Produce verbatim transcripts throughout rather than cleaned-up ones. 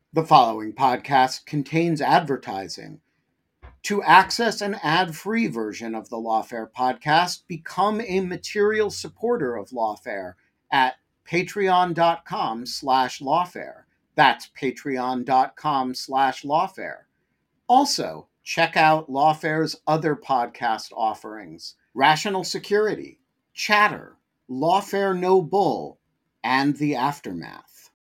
The following podcast contains advertising. To access an ad-free version of the Lawfare podcast, become a material supporter of Lawfare at patreon.com slash lawfare. That's patreon.com slash lawfare. Also, check out Lawfare's other podcast offerings: Rational Security, Chatter, Lawfare No Bull, and The Aftermath.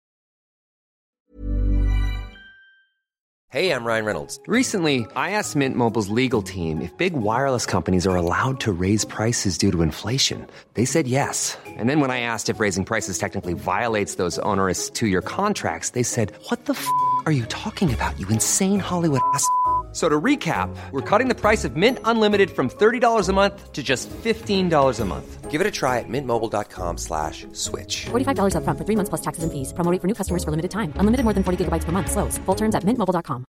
Hey, I'm Ryan Reynolds. Recently, I asked Mint Mobile's legal team if big wireless companies are allowed to raise prices due to inflation. They said yes. And then when I asked if raising prices technically violates those onerous two-year contracts, they said, "What the f*** are you talking about, you insane Hollywood ass f- So to recap, we're cutting the price of Mint Unlimited from thirty dollars a month to just fifteen dollars a month. Give it a try at mintmobile.com slash switch. forty-five dollars up front for three months plus taxes and fees. Promo rate for new customers for limited time. Unlimited more than forty gigabytes per month. Slows full terms at mint mobile dot com.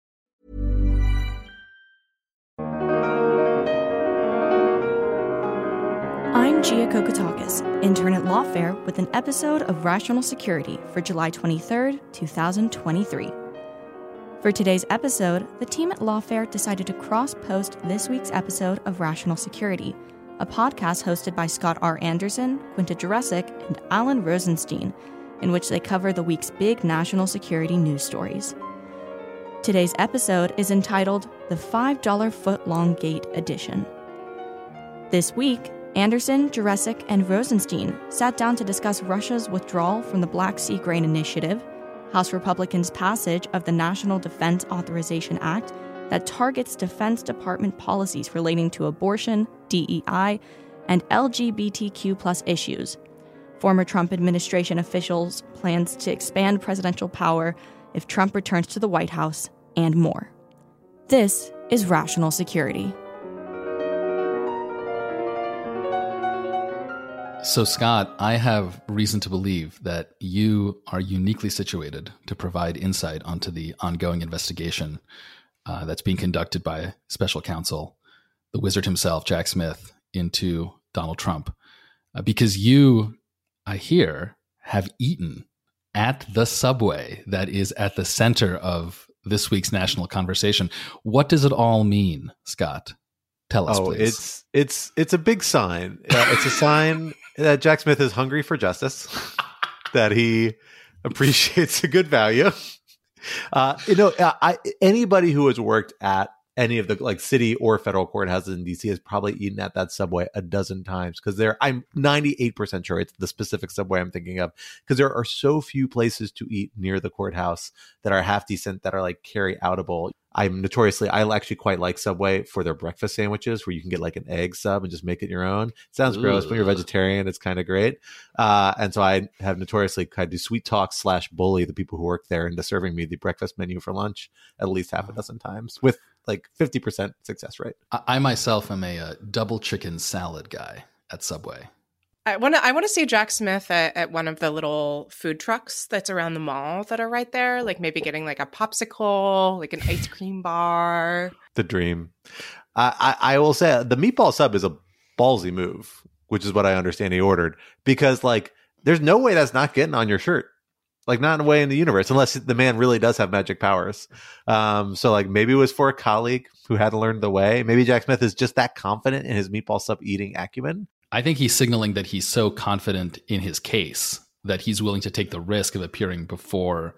I'm Gia Kokotakis, intern at Lawfare, with an episode of Rational Security for July twenty-third, twenty twenty-three. For today's episode, the team at Lawfare decided to cross-post this week's episode of Rational Security, a podcast hosted by Scott R. Anderson, Quinta Jurecic, and Alan Rosenstein, in which they cover the week's big national security news stories. Today's episode is entitled The five dollar Foot-Long Gate Edition. This week, Anderson, Jurecic, and Rosenstein sat down to discuss Russia's withdrawal from the Black Sea Grain Initiative, House Republicans' passage of the National Defense Authorization Act that targets Defense Department policies relating to abortion, D E I, and L G B T Q plus issues, former Trump administration officials' plans to expand presidential power if Trump returns to the White House, and more. This is Rational Security. So, Scott, I have reason to believe that you are uniquely situated to provide insight onto the ongoing investigation uh, that's being conducted by special counsel, the wizard himself, Jack Smith, into Donald Trump. Uh, because you, I hear, have eaten at the Subway that is at the center of this week's national conversation. What does it all mean, Scott? Tell us, oh, please. it's it's it's a big sign. Uh, it's a sign that Jack Smith is hungry for justice, that he appreciates a good value. Uh, you know, I, anybody who has worked at any of the like city or federal courthouses in D C has probably eaten at that Subway a dozen times, because there, I'm ninety-eight percent sure it's the specific Subway I'm thinking of, because there are so few places to eat near the courthouse that are half decent, that are like carry outable. I'm notoriously, I actually quite like Subway for their breakfast sandwiches, where you can get like an egg sub and just make it your own. It sounds Ooh. gross, but you're a vegetarian, it's kind of great. Uh, and so I have notoriously kind of do sweet talk slash bully the people who work there into serving me the breakfast menu for lunch at least half a dozen times with like fifty percent success rate. I, I myself am a uh, double chicken salad guy at Subway. I want to I want to see Jack Smith at, at one of the little food trucks that's around the mall that are right there, like maybe getting like a popsicle, like an ice cream bar. The dream. Uh, I, I will say the meatball sub is a ballsy move, which is what I understand he ordered, because like there's no way that's not getting on your shirt. Like not in a way in the universe, unless the man really does have magic powers. Um, so like maybe it was for a colleague who had to learn the way. Maybe Jack Smith is just that confident in his meatball sub eating acumen. I think he's signaling that he's so confident in his case that he's willing to take the risk of appearing before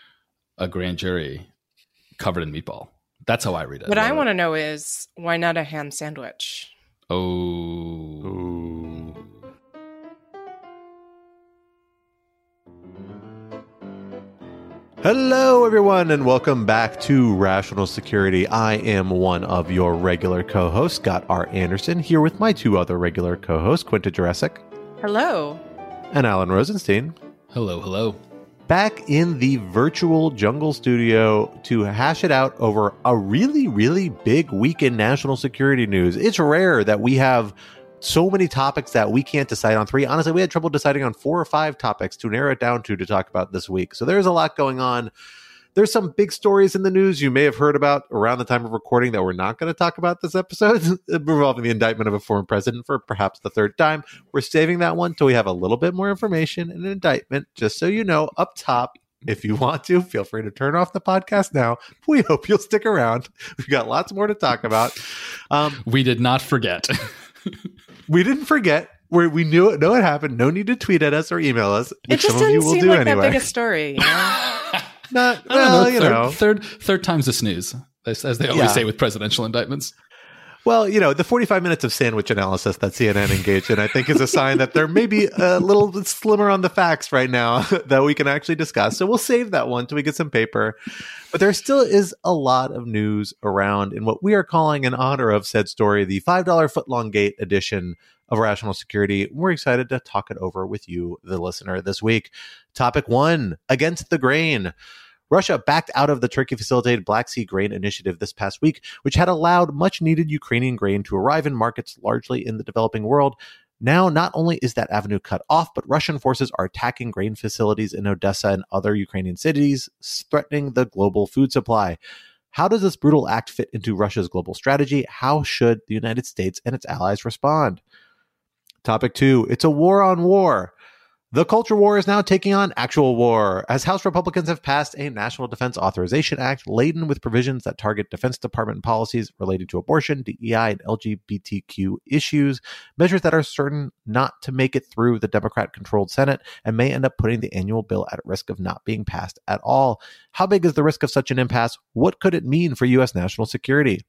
a grand jury covered in meatball. That's how I read it. What I want to know is, why not a ham sandwich? Oh. Ooh. Hello, everyone, and welcome back to Rational Security. I am one of your regular co-hosts, Scott R. Anderson, here with my two other regular co-hosts, Quinta Jurecic. Hello. And Alan Rosenstein. Hello, hello. Back in the virtual Jungle Studio to hash it out over a really, really big week in national security news. It's rare that we have so many topics that we can't decide on three. Honestly, we had trouble deciding on four or five topics to narrow it down to to talk about this week. So there's a lot going on. There's some big stories in the news you may have heard about around the time of recording that we're not going to talk about this episode, involving the indictment of a former president for perhaps the third time. We're saving that one till we have a little bit more information and an indictment. Just so you know, up top, If you want to, feel free to turn off the podcast now. We hope you'll stick around. We've got lots more to talk about. Um, we did not forget. we didn't forget. We we knew it. Know it happened. No need to tweet at us or email us. It just didn't seem like anyway. that big a story. You know? Not well, know, you third, know. Third third time's a snooze, as, as they always yeah. say with presidential indictments. Well, you know, the forty-five minutes of sandwich analysis that C N N engaged in, I think, is a sign that there may be a little bit slimmer on the facts right now that we can actually discuss. So we'll save that one till we get some paper. But there still is a lot of news around in what we are calling, in honor of said story, the five dollar footlong gate edition of Rational Security. We're excited to talk it over with you, the listener, this week. Topic one, against the grain. Russia backed out of the Turkey-facilitated Black Sea Grain Initiative this past week, which had allowed much-needed Ukrainian grain to arrive in markets largely in the developing world. Now, not only is that avenue cut off, but Russian forces are attacking grain facilities in Odessa and other Ukrainian cities, threatening the global food supply. How does this brutal act fit into Russia's global strategy? How should the United States and its allies respond? Topic two, it's a war on war. The culture war is now taking on actual war, as House Republicans have passed a National Defense Authorization Act laden with provisions that target Defense Department policies relating to abortion, D E I, and L G B T Q issues, measures that are certain not to make it through the Democrat-controlled Senate and may end up putting the annual bill at risk of not being passed at all. How big is the risk of such an impasse? What could it mean for U S national security?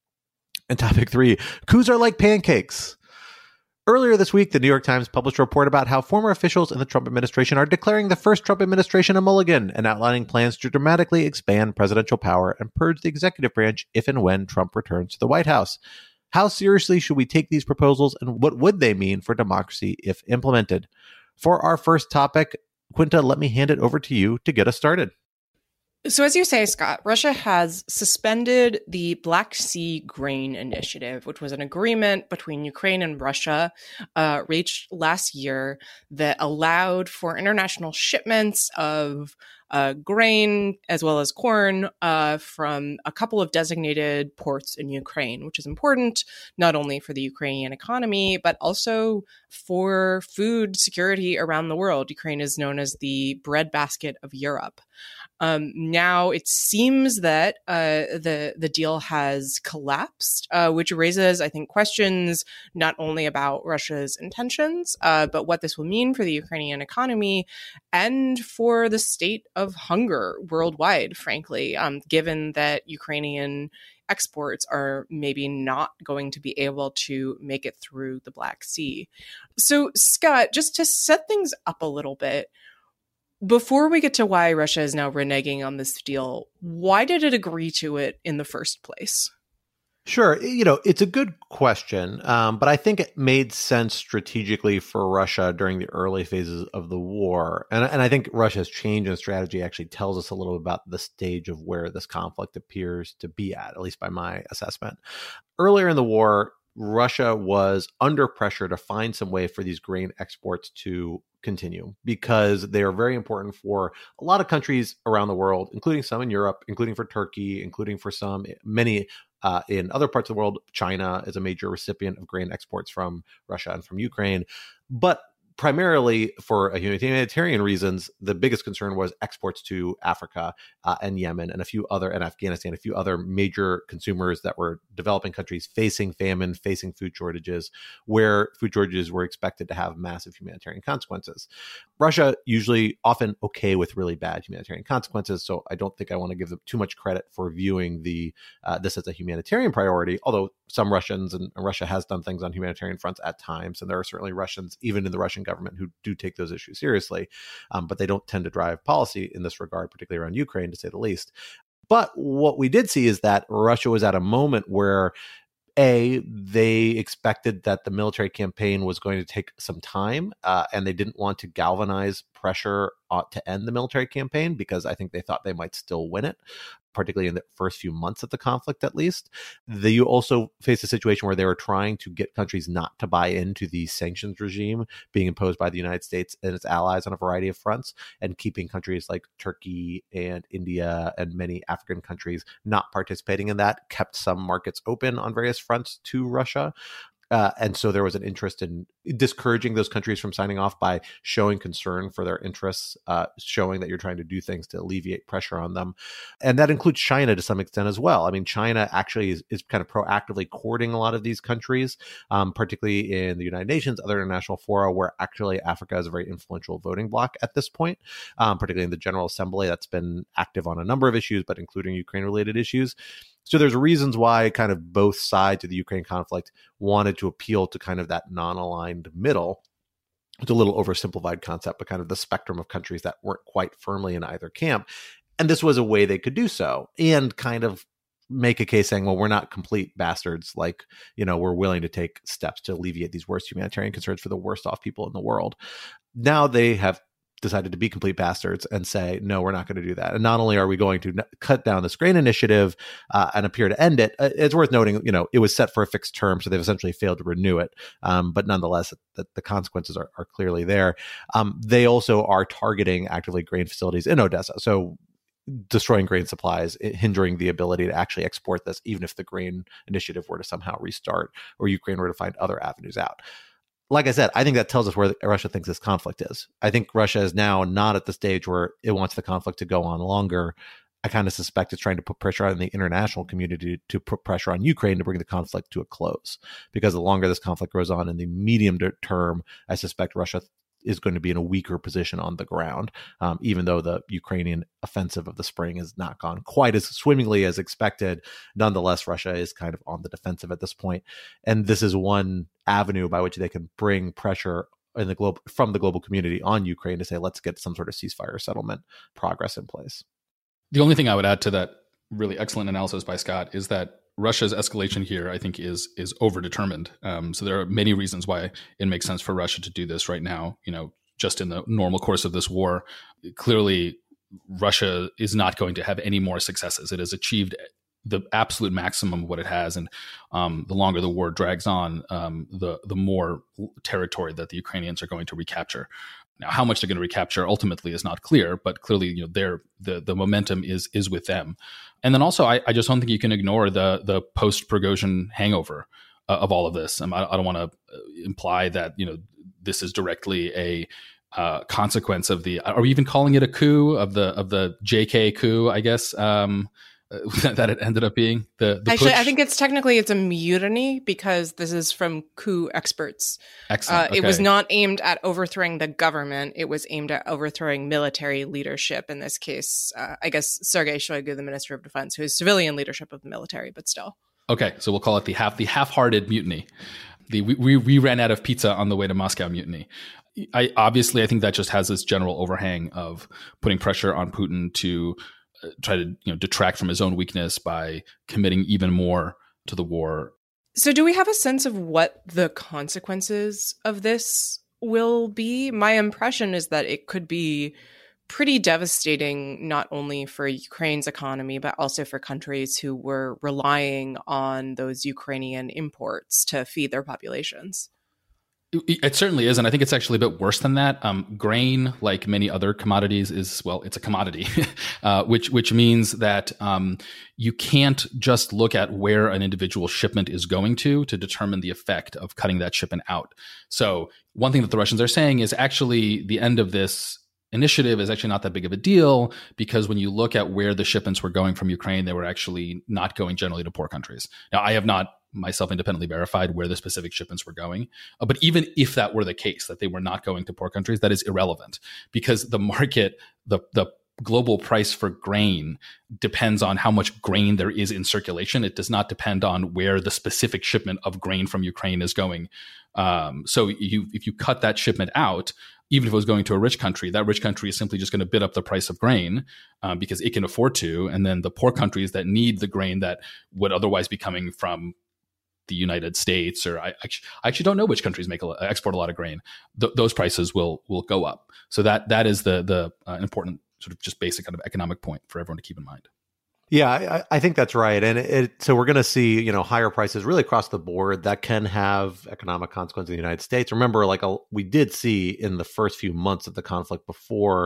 And topic three, coups are like pancakes. Earlier this week, the New York Times published a report about how former officials in the Trump administration are declaring the first Trump administration a mulligan and outlining plans to dramatically expand presidential power and purge the executive branch if and when Trump returns to the White House. How seriously should we take these proposals, and what would they mean for democracy if implemented? For our first topic, Quinta, let me hand it over to you to get us started. So as you say, Scott, Russia has suspended the Black Sea Grain Initiative, which was an agreement between Ukraine and Russia uh, reached last year that allowed for international shipments of uh, grain as well as corn uh, from a couple of designated ports in Ukraine, which is important not only for the Ukrainian economy, but also for food security around the world. Ukraine is known as the breadbasket of Europe. Um, now it seems that uh, the the deal has collapsed, uh, which raises, I think, questions not only about Russia's intentions, uh, but what this will mean for the Ukrainian economy and for the state of hunger worldwide, frankly, um, given that Ukrainian exports are maybe not going to be able to make it through the Black Sea. So, Scott, just to set things up a little bit, before we get to why Russia is now reneging on this deal, why did it agree to it in the first place? Sure. You know, it's a good question, um, but I think it made sense strategically for Russia during the early phases of the war. And, and I think Russia's change in strategy actually tells us a little about the stage of where this conflict appears to be at, at least by my assessment. Earlier in the war, Russia was under pressure to find some way for these grain exports to continue because they are very important for a lot of countries around the world, including some in Europe, including for Turkey, including for some, many uh, in other parts of the world. China is a major recipient of grain exports from Russia and from Ukraine. But primarily for humanitarian reasons, the biggest concern was exports to Africa uh, and Yemen and a few other, and Afghanistan, a few other major consumers that were developing countries facing famine, facing food shortages, where food shortages were expected to have massive humanitarian consequences. Russia usually often okay with really bad humanitarian consequences, so I don't think I want to give them too much credit for viewing the uh, this as a humanitarian priority, although some Russians, and Russia has done things on humanitarian fronts at times, and there are certainly Russians, even in the Russian government, who do take those issues seriously, um, but they don't tend to drive policy in this regard, particularly around Ukraine, to say the least. But what we did see is that Russia was at a moment where A, they expected that the military campaign was going to take some time, uh, and they didn't want to galvanize pressure uh, to end the military campaign because I think they thought they might still win it, particularly in the first few months of the conflict, at least. The, you also faced a situation where they were trying to get countries not to buy into the sanctions regime being imposed by the United States and its allies on a variety of fronts, and keeping countries like Turkey and India and many African countries not participating in that, kept some markets open on various fronts to Russia. Uh, and so there was an interest in discouraging those countries from signing off by showing concern for their interests, uh, showing that you're trying to do things to alleviate pressure on them. And that includes China to some extent as well. I mean, China actually is, is kind of proactively courting a lot of these countries, um, particularly in the United Nations, other international fora, where actually Africa is a very influential voting bloc at this point, um, particularly in the General Assembly that's been active on a number of issues, but including Ukraine-related issues. So there's reasons why kind of both sides of the Ukraine conflict wanted to appeal to kind of that non-aligned middle. It's a little oversimplified concept, but kind of the spectrum of countries that weren't quite firmly in either camp. And this was a way they could do so and kind of make a case saying, well, we're not complete bastards. Like, you know, we're willing to take steps to alleviate these worst humanitarian concerns for the worst off people in the world. Now they have decided to be complete bastards and say, no, we're not going to do that. And not only are we going to n- cut down this grain initiative uh, and appear to end it, uh, it's worth noting, you know, it was set for a fixed term, so they've essentially failed to renew it. Um, but nonetheless, the, the consequences are, are clearly there. Um, they also are targeting actively grain facilities in Odessa. So destroying grain supplies, hindering the ability to actually export this, even if the grain initiative were to somehow restart or Ukraine were to find other avenues out. Like I said, I think that tells us where Russia thinks this conflict is. I think Russia is now not at the stage where it wants the conflict to go on longer. I kind of suspect it's trying to put pressure on the international community to put pressure on Ukraine to bring the conflict to a close. Because the longer this conflict goes on in the medium term, I suspect Russia is going to be in a weaker position on the ground, um, even though the Ukrainian offensive of the spring has not gone quite as swimmingly as expected. Nonetheless, Russia is kind of on the defensive at this point. And this is one avenue by which they can bring pressure in the globe from the global community on Ukraine to say, let's get some sort of ceasefire settlement progress in place. The only thing I would add to that really excellent analysis by Scott is that Russia's escalation here, I think, is is overdetermined. Um, so there are many reasons why it makes sense for Russia to do this right now. You know, just in the normal course of this war, clearly Russia is not going to have any more successes. It has achieved the absolute maximum of what it has, and um, the longer the war drags on, um, the the more territory that the Ukrainians are going to recapture. Now, how much they're going to recapture ultimately is not clear, but clearly, you know, they're, the the momentum is is with them. And then also, I, I just don't think you can ignore the the post Prigozhin hangover uh, of all of this. Um, I, I don't want to imply that, you know, this is directly a uh, consequence of the. Are we even calling it a coup of the of the J K coup? I guess. Um, that it ended up being the, the actually putsch. I think it's technically it's a mutiny because this is from coup experts. Excellent. Uh, okay. It was not aimed at overthrowing the government. It was aimed at overthrowing military leadership. In this case, uh, I guess Sergei Shoigu, the Minister of Defense, who is civilian leadership of the military, but still. Okay, so we'll call it the half the half-hearted mutiny. The we, we we ran out of pizza on the way to Moscow mutiny. I obviously I think that just has this general overhang of putting pressure on Putin to try to, you know, detract from his own weakness by committing even more to the war. So do we have a sense of what the consequences of this will be? My impression is that it could be pretty devastating, not only for Ukraine's economy, but also for countries who were relying on those Ukrainian imports to feed their populations. It certainly is, and I think it's actually a bit worse than that. Um, grain, like many other commodities, is, well, it's a commodity, uh, which which means that um, you can't just look at where an individual shipment is going to to determine the effect of cutting that shipment out. So one thing that the Russians are saying is actually the end of this initiative is actually not that big of a deal, because when you look at where the shipments were going from Ukraine, they were actually not going generally to poor countries. Now, I have not myself independently verified where the specific shipments were going. Uh, but even if that were the case, that they were not going to poor countries, that is irrelevant, because the market, the the global price for grain depends on how much grain there is in circulation. It does not depend on where the specific shipment of grain from Ukraine is going. Um, so you, if you cut that shipment out, even if it was going to a rich country, that rich country is simply just going to bid up the price of grain um, because it can afford to. And then the poor countries that need the grain that would otherwise be coming from the United States, or I actually, I actually don't know which countries make a, export a lot of grain, Th- those prices will will go up. So that that is the the uh, important sort of just basic kind of economic point for everyone to keep in mind. Yeah, I, I think that's right. And it, so we're going to see, you know, higher prices really across the board that can have economic consequences in the United States. Remember, like a, we did see in the first few months of the conflict before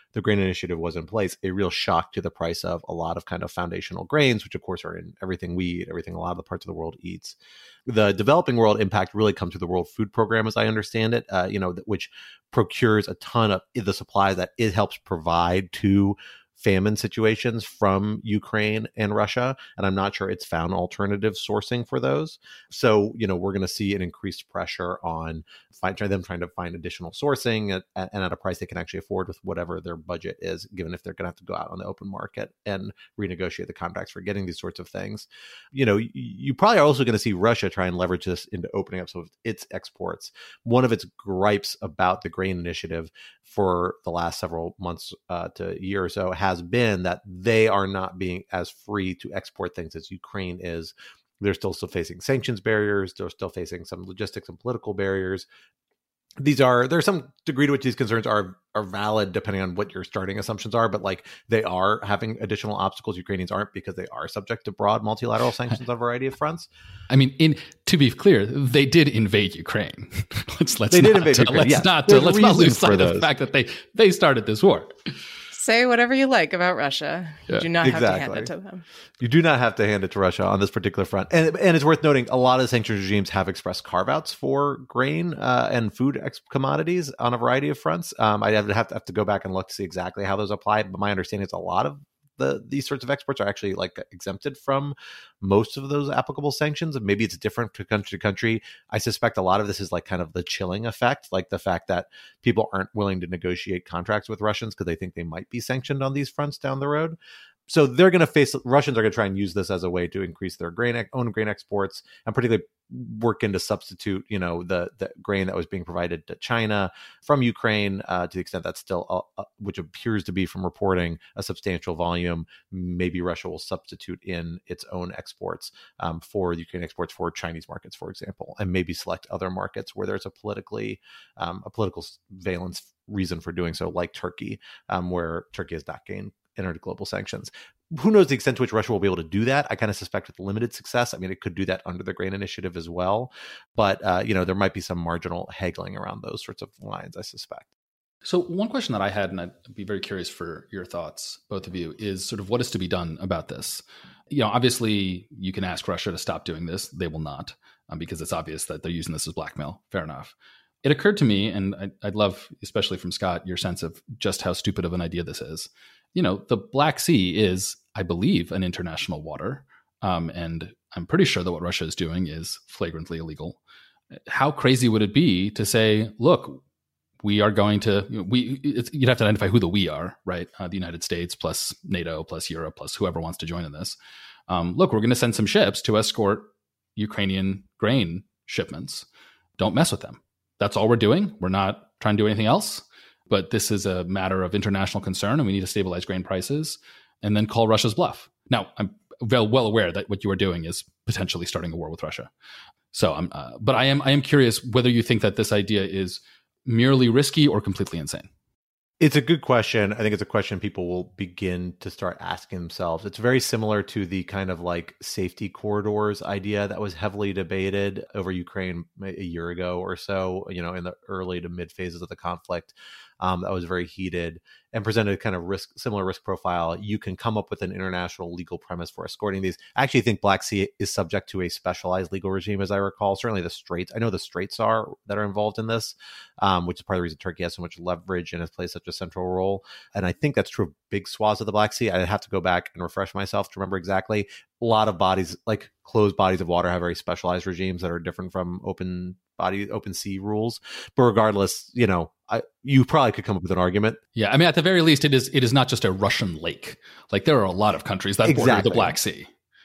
the grain initiative was in place, a real shock to the price of a lot of kind of foundational grains, which of course are in everything we eat, everything a lot of the parts of the world eats. The developing world impact really comes through the World Food Program, as I understand it, uh, you know, which procures a ton of the supplies that it helps provide to famine situations from Ukraine and Russia. And I'm not sure it's found alternative sourcing for those. So, you know, we're going to see an increased pressure on find, them trying to find additional sourcing at, at, and at a price they can actually afford with whatever their budget is, given if they're going to have to go out on the open market and renegotiate the contracts for getting these sorts of things. You know, you, you probably are also going to see Russia try and leverage this into opening up some of its exports. One of its gripes about the grain initiative for the last several months uh, to a year or so has been that they are not being as free to export things as Ukraine is. They're still still facing sanctions barriers. They're still facing some logistics and political barriers. These are, there's some degree to which these concerns are are valid depending on what your starting assumptions are, but like they are having additional obstacles Ukrainians aren't, because they are subject to broad multilateral sanctions on a variety of fronts. I mean, in to be clear, they did invade Ukraine. let's let's they not, did invade Ukraine. Let's yes. not uh, let's not lose sight those. of the fact that they they started this war. Say whatever you like about Russia. You Yeah, do not have exactly. to hand it to them. You do not have to hand it to Russia on this particular front. And and it's worth noting, a lot of the sanctions regimes have expressed carve-outs for grain uh, and food ex- commodities on a variety of fronts. Um, I'd have to, have to have to go back and look to see exactly how those apply. But my understanding is a lot of the these sorts of exports are actually like exempted from most of those applicable sanctions. And maybe it's different to country to country. I suspect a lot of this is like kind of the chilling effect, like the fact that people aren't willing to negotiate contracts with Russians because they think they might be sanctioned on these fronts down the road. So they're going to face, Russians are going to try and use this as a way to increase their grain own grain exports, and particularly work in to substitute, you know, the the grain that was being provided to China from Ukraine, uh, to the extent that's still, uh, which appears to be from reporting a substantial volume. Maybe Russia will substitute in its own exports um, for Ukraine exports for Chinese markets, for example, and maybe select other markets where there's a politically um, a political valence reason for doing so, like Turkey, um, where Turkey has not gained entered global sanctions. Who knows the extent to which Russia will be able to do that? I kind of suspect with limited success. I mean, it could do that under the grain initiative as well. But, uh, you know, there might be some marginal haggling around those sorts of lines, I suspect. So one question that I had, and I'd be very curious for your thoughts, both of you, is sort of what is to be done about this? You know, obviously you can ask Russia to stop doing this. They will not, um, because it's obvious that they're using this as blackmail. Fair enough. It occurred to me, and I'd, I'd love, especially from Scott, your sense of just how stupid of an idea this is. You know, the Black Sea is, I believe, an international water. Um, and I'm pretty sure that what Russia is doing is flagrantly illegal. How crazy would it be to say, look, we are going to, you know, we, it's, you'd have to identify who the we are, right? Uh, the United States plus NATO plus Europe plus whoever wants to join in this. Um, look, we're going to send some ships to escort Ukrainian grain shipments. Don't mess with them. That's all we're doing. We're not trying to do anything else. But this is a matter of international concern, and we need to stabilize grain prices and then call Russia's bluff. Now, I'm well, well aware that what you are doing is potentially starting a war with Russia. So, I'm, uh, but I am I am curious whether you think that this idea is merely risky or completely insane. It's a good question. I think it's a question people will begin to start asking themselves. It's very similar to the kind of like safety corridors idea that was heavily debated over Ukraine a year ago or so, you know, in the early to mid phases of the conflict. Um, that was very heated and presented a kind of risk, similar risk profile. You can come up with an international legal premise for escorting these. I actually think Black Sea is subject to a specialized legal regime, as I recall. Certainly the Straits. I know the Straits are that are involved in this, um, which is part of the reason Turkey has so much leverage and has played such a central role. And I think that's true of big swaths of the Black Sea. I'd have to go back and refresh myself to remember exactly. A lot of bodies, like closed bodies of water, have very specialized regimes that are different from open body, open sea rules. But regardless, you know, I, you probably could come up with an argument. Yeah, I mean, at the very least, it is it is not just a Russian lake. Like there are a lot of countries that Exactly. border the Black Sea.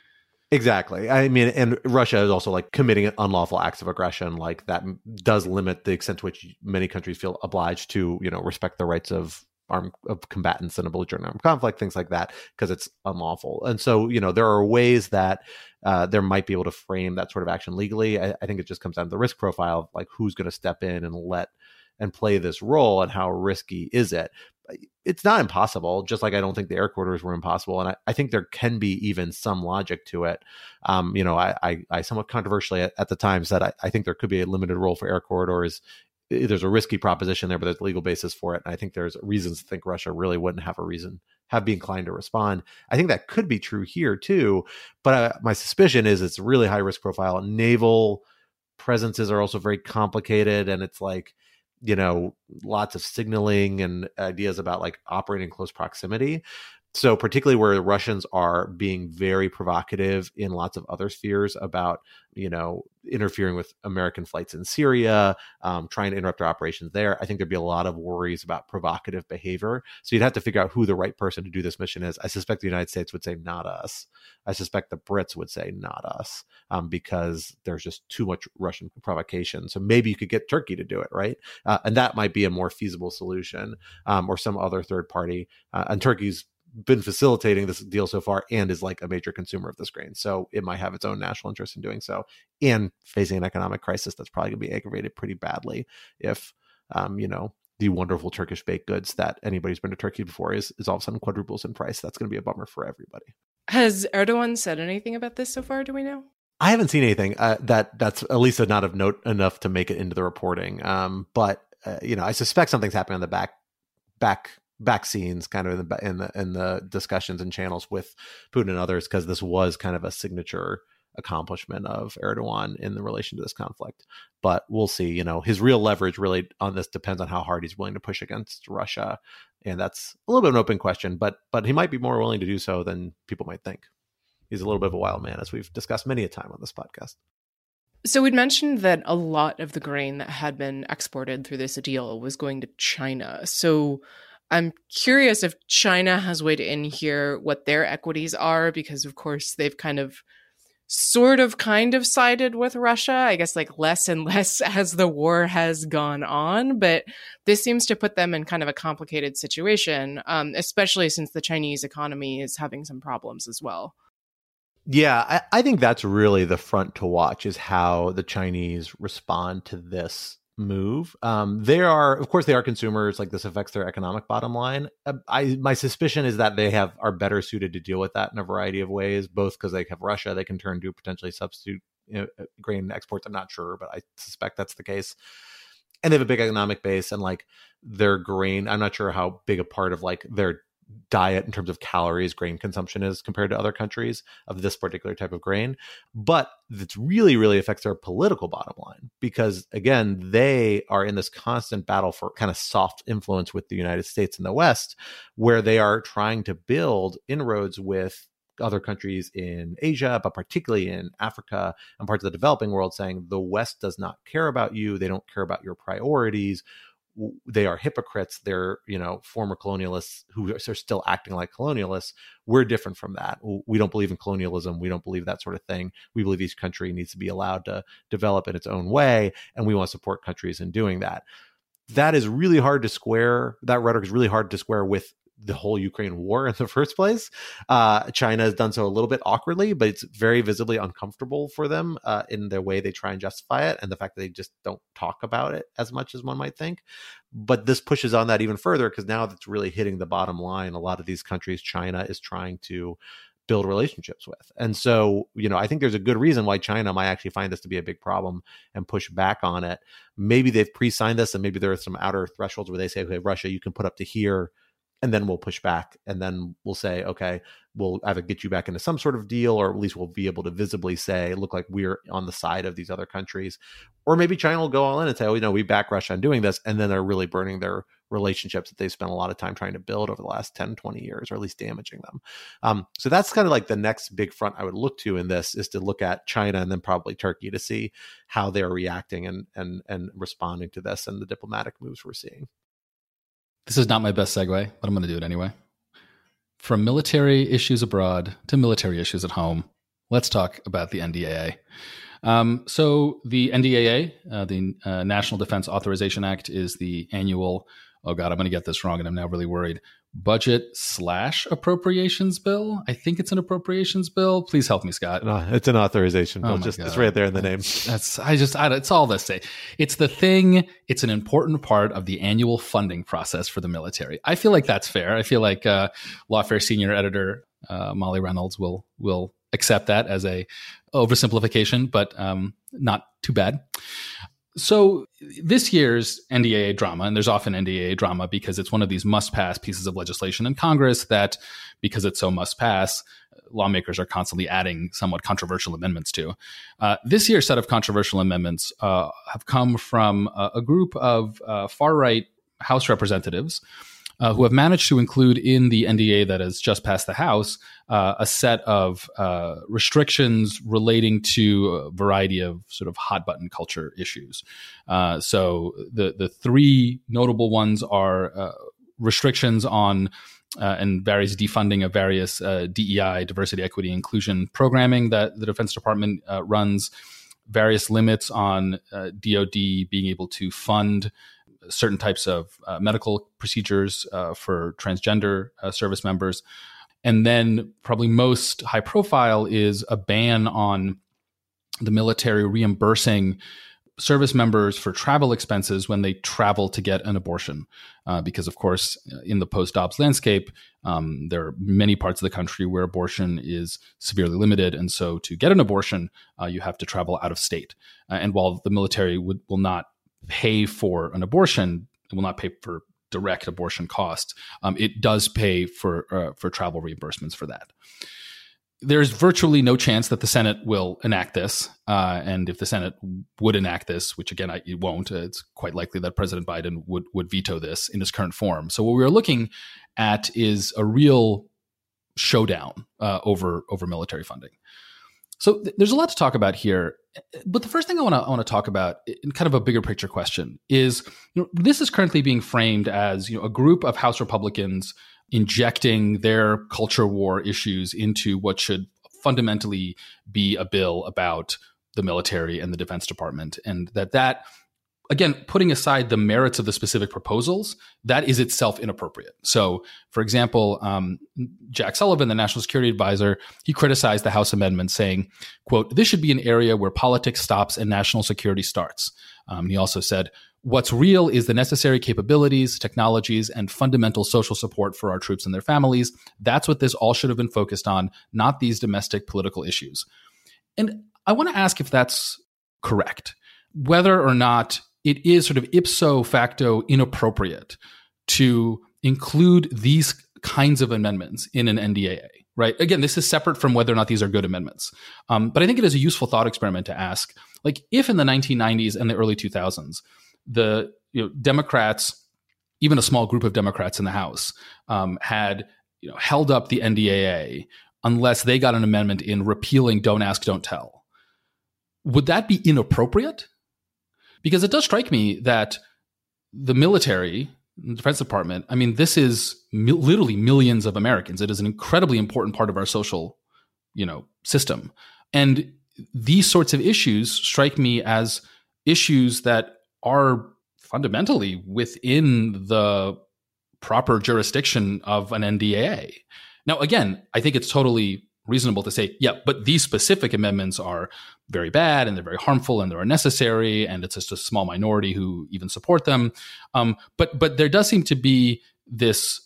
Exactly. I mean, and Russia is also like committing unlawful acts of aggression. Like that does limit the extent to which many countries feel obliged to, you know, respect the rights of armed of combatants in a belligerent armed conflict, things like that, because it's unlawful. And so, you know, there are ways that uh, there might be able to frame that sort of action legally. I, I think it just comes down to the risk profile of like who's going to step in and let and play this role and how risky is it. It's not impossible, just like I don't think the air corridors were impossible. And I, I think there can be even some logic to it. Um, you know, I, I, I somewhat controversially at, at the time said I, I think there could be a limited role for air corridors there's a risky proposition there, but there's a legal basis for it. And I think there's reasons to think Russia really wouldn't have a reason, have be inclined to respond. I think that could be true here too. But uh, my suspicion is it's a really high risk profile. Naval presences are also very complicated. And it's like, you know, lots of signaling and ideas about like operating in close proximity. So particularly where the Russians are being very provocative in lots of other spheres about, you know, interfering with American flights in Syria, um, trying to interrupt our operations there, I think there'd be a lot of worries about provocative behavior. So you'd have to figure out who the right person to do this mission is. I suspect the United States would say not us. I suspect the Brits would say not us, um, because there's just too much Russian provocation. So maybe you could get Turkey to do it, right? Uh, and that might be a more feasible solution, um, or some other third party. Uh, and Turkey's been facilitating this deal so far and is like a major consumer of this grain. So it might have its own national interest in doing so, and facing an economic crisis that's probably going to be aggravated pretty badly if, um, you know, the wonderful Turkish baked goods that anybody's been to Turkey before is, is all of a sudden quadruples in price. That's going to be a bummer for everybody. Has Erdogan said anything about this so far? Do we know? I haven't seen anything uh, that that's at least not of note enough to make it into the reporting. Um, but, uh, you know, I suspect something's happening on the back, back, back scenes kind of in the in the in the discussions and channels with Putin and others, because this was kind of a signature accomplishment of Erdogan in the relation to this conflict. But we'll see. You know, his real leverage really on this depends on how hard he's willing to push against Russia, and that's a little bit of an open question. But but he might be more willing to do so than people might think. He's a little bit of a wild man, as we've discussed many a time on this podcast. So we'd mentioned that a lot of the grain that had been exported through this deal was going to China. So I'm curious if China has weighed in here, what their equities are, because of course they've kind of sort of kind of sided with Russia, I guess like less and less as the war has gone on. But this seems to put them in kind of a complicated situation, um, especially since the Chinese economy is having some problems as well. Yeah, I, I think that's really the front to watch, is how the Chinese respond to this move. Um, they are, of course, they are consumers. Like, this affects their economic bottom line. Uh, I, my suspicion is that they have are better suited to deal with that in a variety of ways, both because they have Russia they can turn to potentially substitute, you know, grain exports. I'm not sure, but I suspect that's the case. And they have a big economic base, and like their grain, I'm not sure how big a part of like their diet in terms of calories grain consumption is compared to other countries of this particular type of grain. But it really, really affects their political bottom line, because again, they are in this constant battle for kind of soft influence with the United States and the West, where they are trying to build inroads with other countries in Asia, but particularly in Africa and parts of the developing world, saying the West does not care about you. They don't care about your priorities. They are hypocrites. They're, you know, former colonialists who are still acting like colonialists. We're different from that. We don't believe in colonialism. We don't believe that sort of thing. We believe each country needs to be allowed to develop in its own way, and we want to support countries in doing that. That is really hard to square. That rhetoric is really hard to square with the whole Ukraine war in the first place. Uh, China has done so a little bit awkwardly, but it's very visibly uncomfortable for them uh, in the way they try and justify it, and the fact that they just don't talk about it as much as one might think. But this pushes on that even further, because now that's really hitting the bottom line. A lot of these countries, China is trying to build relationships with. And so, you know, I think there's a good reason why China might actually find this to be a big problem and push back on it. Maybe they've pre-signed this, and maybe there are some outer thresholds where they say, okay, Russia, you can put up to here, and then we'll push back, and then we'll say, okay, we'll either get you back into some sort of deal, or at least we'll be able to visibly say, look like we're on the side of these other countries. Or maybe China will go all in and say, oh, you know, we back Russia on doing this. And then they're really burning their relationships that they've spent a lot of time trying to build over the last ten, twenty years, or at least damaging them. Um, so that's kind of like the next big front I would look to in this, is to look at China and then probably Turkey to see how they're reacting and and and responding to this and the diplomatic moves we're seeing. This is not my best segue, but I'm going to do it anyway. From military issues abroad to military issues at home, let's talk about the N D A A. Um, so the N D A A, uh, the uh, National Defense Authorization Act, is the annual, oh God, I'm going to get this wrong and I'm now really worried, budget slash appropriations bill. I think it's an appropriations bill. Please help me, Scott. No, it's an authorization bill. Oh just God. It's right there in the name. That's I just I, it's all this say. It's the thing. It's an important part of the annual funding process for the military. I feel like that's fair. I feel like uh, Lawfare senior editor uh, Molly Reynolds will will accept that as a oversimplification, but um, not too bad. So this year's N D A A drama, and there's often N D A A drama because it's one of these must-pass pieces of legislation in Congress that, because it's so must-pass, lawmakers are constantly adding somewhat controversial amendments to. Uh, this year's set of controversial amendments uh, have come from a, a group of uh, far-right House representatives Uh, who have managed to include in the N D A that has just passed the House uh, a set of uh, restrictions relating to a variety of sort of hot button culture issues. Uh, so the the three notable ones are uh, restrictions on uh, and various defunding of various uh, D E I, diversity, equity, inclusion programming that the Defense Department uh, runs, various limits on uh, D O D being able to fund certain types of uh, medical procedures uh, for transgender uh, service members. And then probably most high profile is a ban on the military reimbursing service members for travel expenses when they travel to get an abortion. Uh, because, of course, in the post-Dobbs landscape, um, there are many parts of the country where abortion is severely limited. And so to get an abortion, uh, you have to travel out of state. Uh, and while the military would, will not pay for an abortion, it will not pay for direct abortion costs. Um, it does pay for uh, for travel reimbursements for that. There's virtually no chance that the Senate will enact this. Uh, and if the Senate would enact this, which again, I, it won't, uh, it's quite likely that President Biden would, would veto this in its current form. So what we're looking at is a real showdown uh, over, over military funding. So th- there's a lot to talk about here. But the first thing I want to I want to talk about, in kind of a bigger picture question, is you know, this is currently being framed as you know a group of House Republicans injecting their culture war issues into what should fundamentally be a bill about the military and the Defense Department, and that that again, putting aside the merits of the specific proposals, that is itself inappropriate. So, for example, um, Jack Sullivan, the National Security Advisor, he criticized the House amendment saying, quote, "This should be an area where politics stops and national security starts." Um, he also said, "What's real is the necessary capabilities, technologies, and fundamental social support for our troops and their families. That's what this all should have been focused on, not these domestic political issues." And I want to ask if that's correct, whether or not it is sort of ipso facto inappropriate to include these kinds of amendments in an N D A A, right? Again, this is separate from whether or not these are good amendments. Um, but I think it is a useful thought experiment to ask, like, if in the nineteen nineties and the early two thousands, the you know, Democrats, even a small group of Democrats in the House, um, had you know, held up the N D A A unless they got an amendment in repealing Don't Ask, Don't Tell, would that be inappropriate? Because it does strike me that the military, the Defense Department, I mean, this is mi- literally millions of Americans. It is an incredibly important part of our social, you know, system. And these sorts of issues strike me as issues that are fundamentally within the proper jurisdiction of an N D A A. Now, again, I think it's totally reasonable to say, yeah, but these specific amendments are very bad and they're very harmful and they're unnecessary, and it's just a small minority who even support them. Um, but but there does seem to be this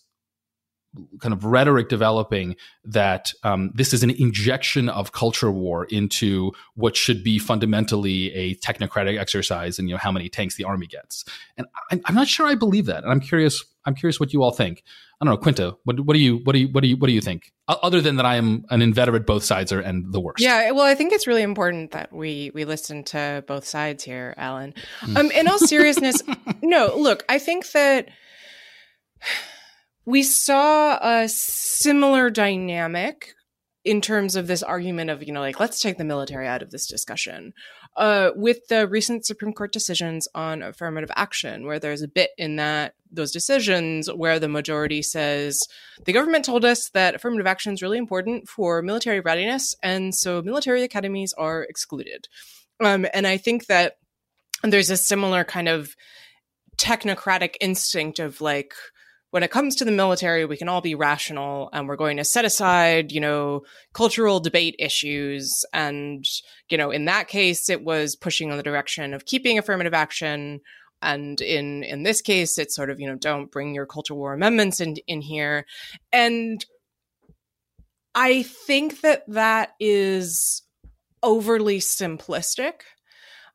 kind of rhetoric developing that um, this is an injection of culture war into what should be fundamentally a technocratic exercise in you know how many tanks the army gets. And I, I'm not sure I believe that. And I'm curious. I'm curious what you all think. I don't know, Quinta. What, what do you what do you what do you what do you think? Other than that, I am an inveterate both sides-er and the worst. Yeah, well, I think it's really important that we we listen to both sides here, Alan. Um, in all seriousness, no. Look, I think that we saw a similar dynamic in terms of this argument of, you know, like, let's take the military out of this discussion uh, with the recent Supreme Court decisions on affirmative action, where there's a bit in that those decisions where the majority says the government told us that affirmative action is really important for military readiness, and so military academies are excluded. Um, and I think that there's a similar kind of technocratic instinct of like, when it comes to the military, we can all be rational and we're going to set aside, you know, cultural debate issues. And, you know, in that case, it was pushing in the direction of keeping affirmative action. And in, in this case, it's sort of, you know, don't bring your culture war amendments in, in here. And I think that that is overly simplistic.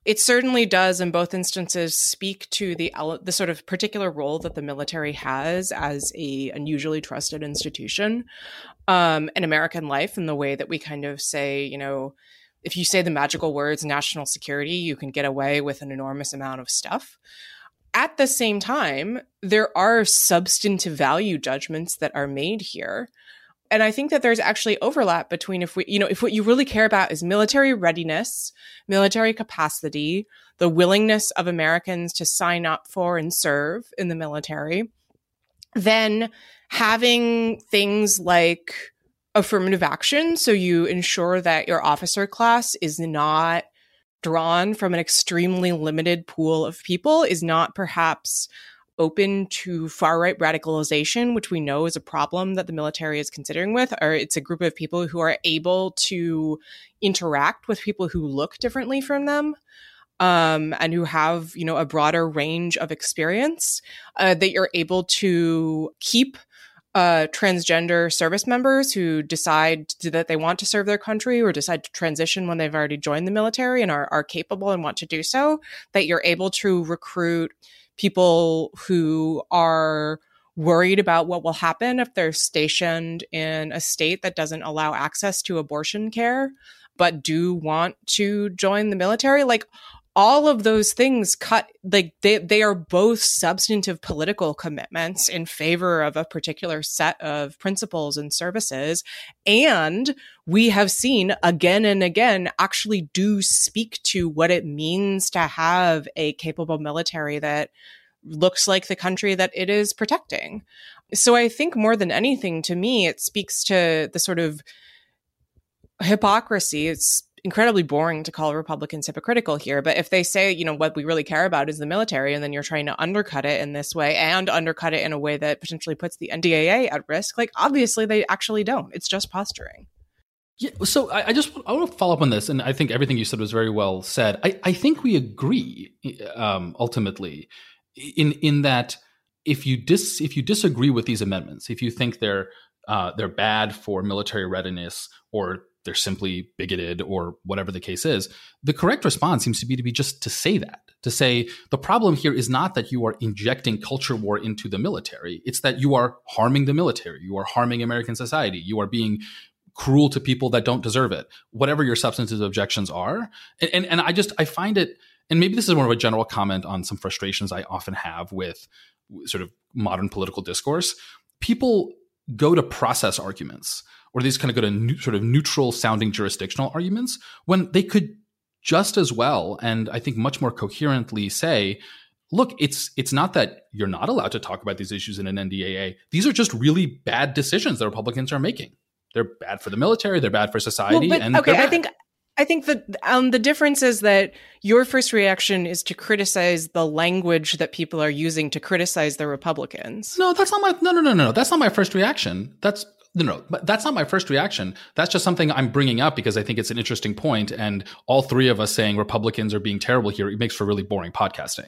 It certainly does in both instances speak to the the sort of particular role that the military has as a unusually trusted institution um, in American life, and the way that we kind of say, you know, if you say the magical words national security, you can get away with an enormous amount of stuff. At the same time, there are substantive value judgments that are made here. And I think that there's actually overlap between if we, you know, if what you really care about is military readiness, military capacity, the willingness of Americans to sign up for and serve in the military, then having things like affirmative action, so you ensure that your officer class is not drawn from an extremely limited pool of people, is not perhaps open to far-right radicalization, which we know is a problem that the military is considering with, or it's a group of people who are able to interact with people who look differently from them, um, and who have, you know, a broader range of experience, uh, that you're able to keep uh, transgender service members who decide to, that they want to serve their country or decide to transition when they've already joined the military and are, are capable and want to do so, that you're able to recruit people who are worried about what will happen if they're stationed in a state that doesn't allow access to abortion care, but do want to join the military. Like, all of those things cut, like they, they are both substantive political commitments in favor of a particular set of principles and services. And we have seen again and again actually do speak to what it means to have a capable military that looks like the country that it is protecting. So I think more than anything, to me, it speaks to the sort of hypocrisy. It's incredibly boring to call Republicans hypocritical here, but if they say, you know, what we really care about is the military, and then you're trying to undercut it in this way and undercut it in a way that potentially puts the N D A A at risk, like obviously they actually don't. It's just posturing. Yeah, so I, I just I want to follow up on this, and I think everything you said was very well said. I, I think we agree um, ultimately in in that if you dis if you disagree with these amendments, if you think they're uh, they're bad for military readiness, or they're simply bigoted, or whatever the case is, the correct response seems to be to be just to say that, to say the problem here is not that you are injecting culture war into the military. It's that you are harming the military. You are harming American society. You are being cruel to people that don't deserve it, whatever your substantive objections are. And, and, and I just, I find it, and maybe this is more of a general comment on some frustrations I often have with sort of modern political discourse. People go to process arguments, or these kind of go to new, sort of neutral sounding jurisdictional arguments, when they could just as well, and I think much more coherently, say, look, it's it's not that you're not allowed to talk about these issues in an N D A A. These are just really bad decisions that Republicans are making. They're bad for the military. They're bad for society. Well, but, and okay, I think I think that um, the difference is that your first reaction is to criticize the language that people are using to criticize the Republicans. No, that's not my no no no no. That's not my first reaction. That's No, no, but that's not my first reaction. That's just something I'm bringing up because I think it's an interesting point, and all three of us saying Republicans are being terrible here, it makes for really boring podcasting.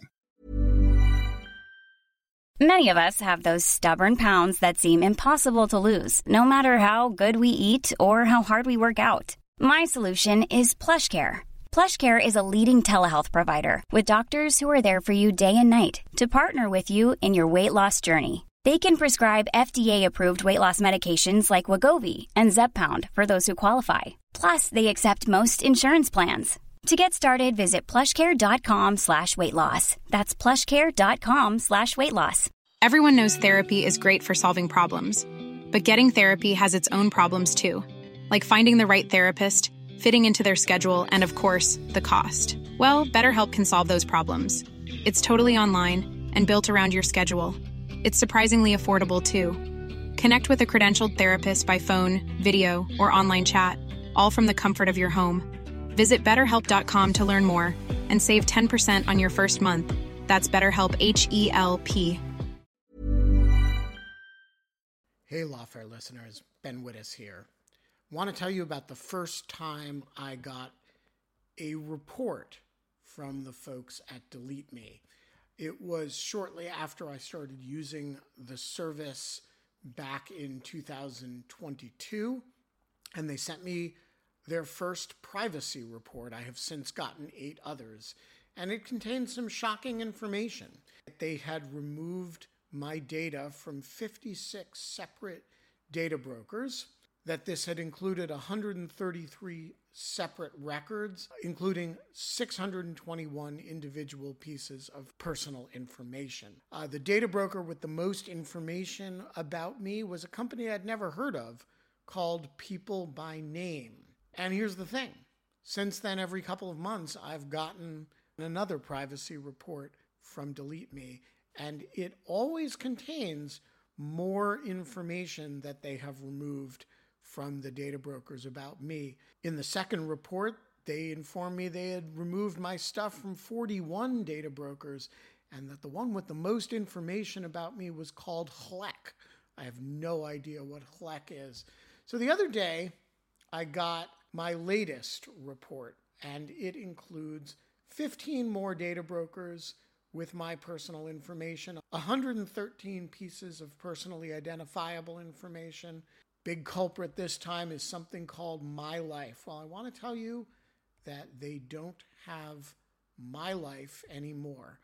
Many of us have those stubborn pounds that seem impossible to lose, no matter how good we eat or how hard we work out. My solution is PlushCare. PlushCare is a leading telehealth provider with doctors who are there for you day and night to partner with you in your weight loss journey. They can prescribe F D A-approved weight loss medications like Wegovy and Zepbound for those who qualify. Plus, they accept most insurance plans. To get started, visit plushcare.com slash weight loss. That's plushcare.com slash weight loss. Everyone knows therapy is great for solving problems. But getting therapy has its own problems too. Like finding the right therapist, fitting into their schedule, and of course, the cost. Well, BetterHelp can solve those problems. It's totally online and built around your schedule. It's surprisingly affordable, too. Connect with a credentialed therapist by phone, video, or online chat, all from the comfort of your home. Visit better help dot com to learn more and save ten percent on your first month. That's BetterHelp, H E L P. Hey, Lawfare listeners, Ben Wittes here. Want to tell you about the first time I got a report from the folks at Delete Me. It was shortly after I started using the service back in two thousand twenty-two, and they sent me their first privacy report. I have since gotten eight others, and it contained some shocking information. They had removed my data from fifty-six separate data brokers, that this had included one hundred thirty-three separate records, including six hundred twenty-one individual pieces of personal information. Uh, the data broker with the most information about me was a company I'd never heard of called People by Name. And here's the thing. Since then, every couple of months, I've gotten another privacy report from Delete Me, and it always contains more information that they have removed from the data brokers about me. In the second report, they informed me they had removed my stuff from forty-one data brokers, and that the one with the most information about me was called H L E C. I have no idea what H L E C is. So the other day, I got my latest report, and it includes fifteen more data brokers with my personal information, one hundred thirteen pieces of personally identifiable information. Big culprit this time is something called My Life. Well, I want to tell you that they don't have My Life anymore.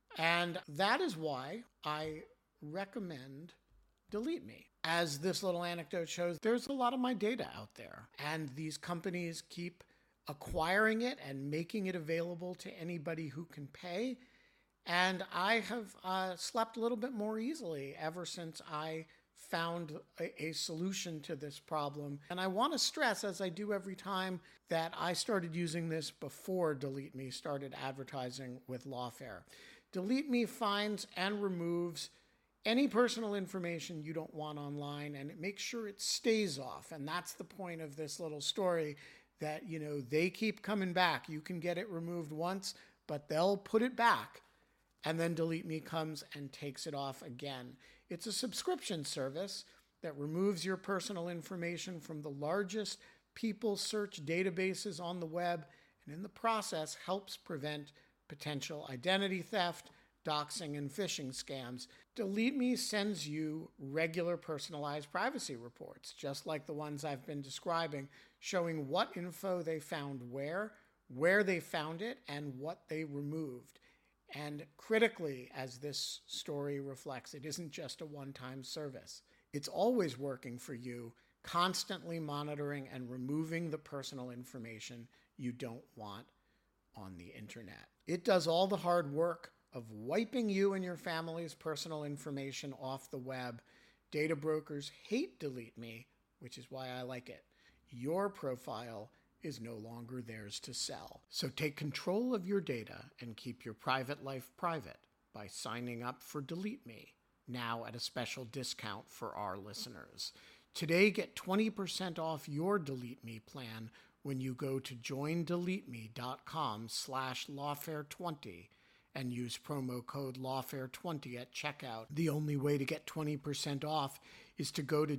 And that is why I recommend Delete Me. As this little anecdote shows, there's a lot of my data out there, and these companies keep acquiring it and making it available to anybody who can pay. And I have uh, slept a little bit more easily ever since I found a, a solution to this problem. And I want to stress, as I do every time, that I started using this before Delete Me started advertising with Lawfare. Delete Me finds and removes any personal information you don't want online, and it makes sure it stays off. And that's the point of this little story, that, you know, they keep coming back. You can get it removed once, but they'll put it back, and then Delete Me comes and takes it off again. It's a subscription service that removes your personal information from the largest people search databases on the web, and in the process helps prevent potential identity theft, doxing, and phishing scams. Delete Me sends you regular personalized privacy reports, just like the ones I've been describing, showing what info they found where, where they found it, and what they removed. And critically, as this story reflects, it isn't just a one-time service. It's always working for you, constantly monitoring and removing the personal information you don't want on the internet. It does all the hard work of wiping you and your family's personal information off the web. Data brokers hate Delete Me, which is why I like it. Your profile is no longer theirs to sell. So take control of your data and keep your private life private by signing up for Delete Me, now at a special discount for our listeners. Today, get twenty percent off your Delete Me plan when you go to joindeleteme.com slash lawfare20 and use promo code lawfare twenty at checkout. The only way to get twenty percent off is to go to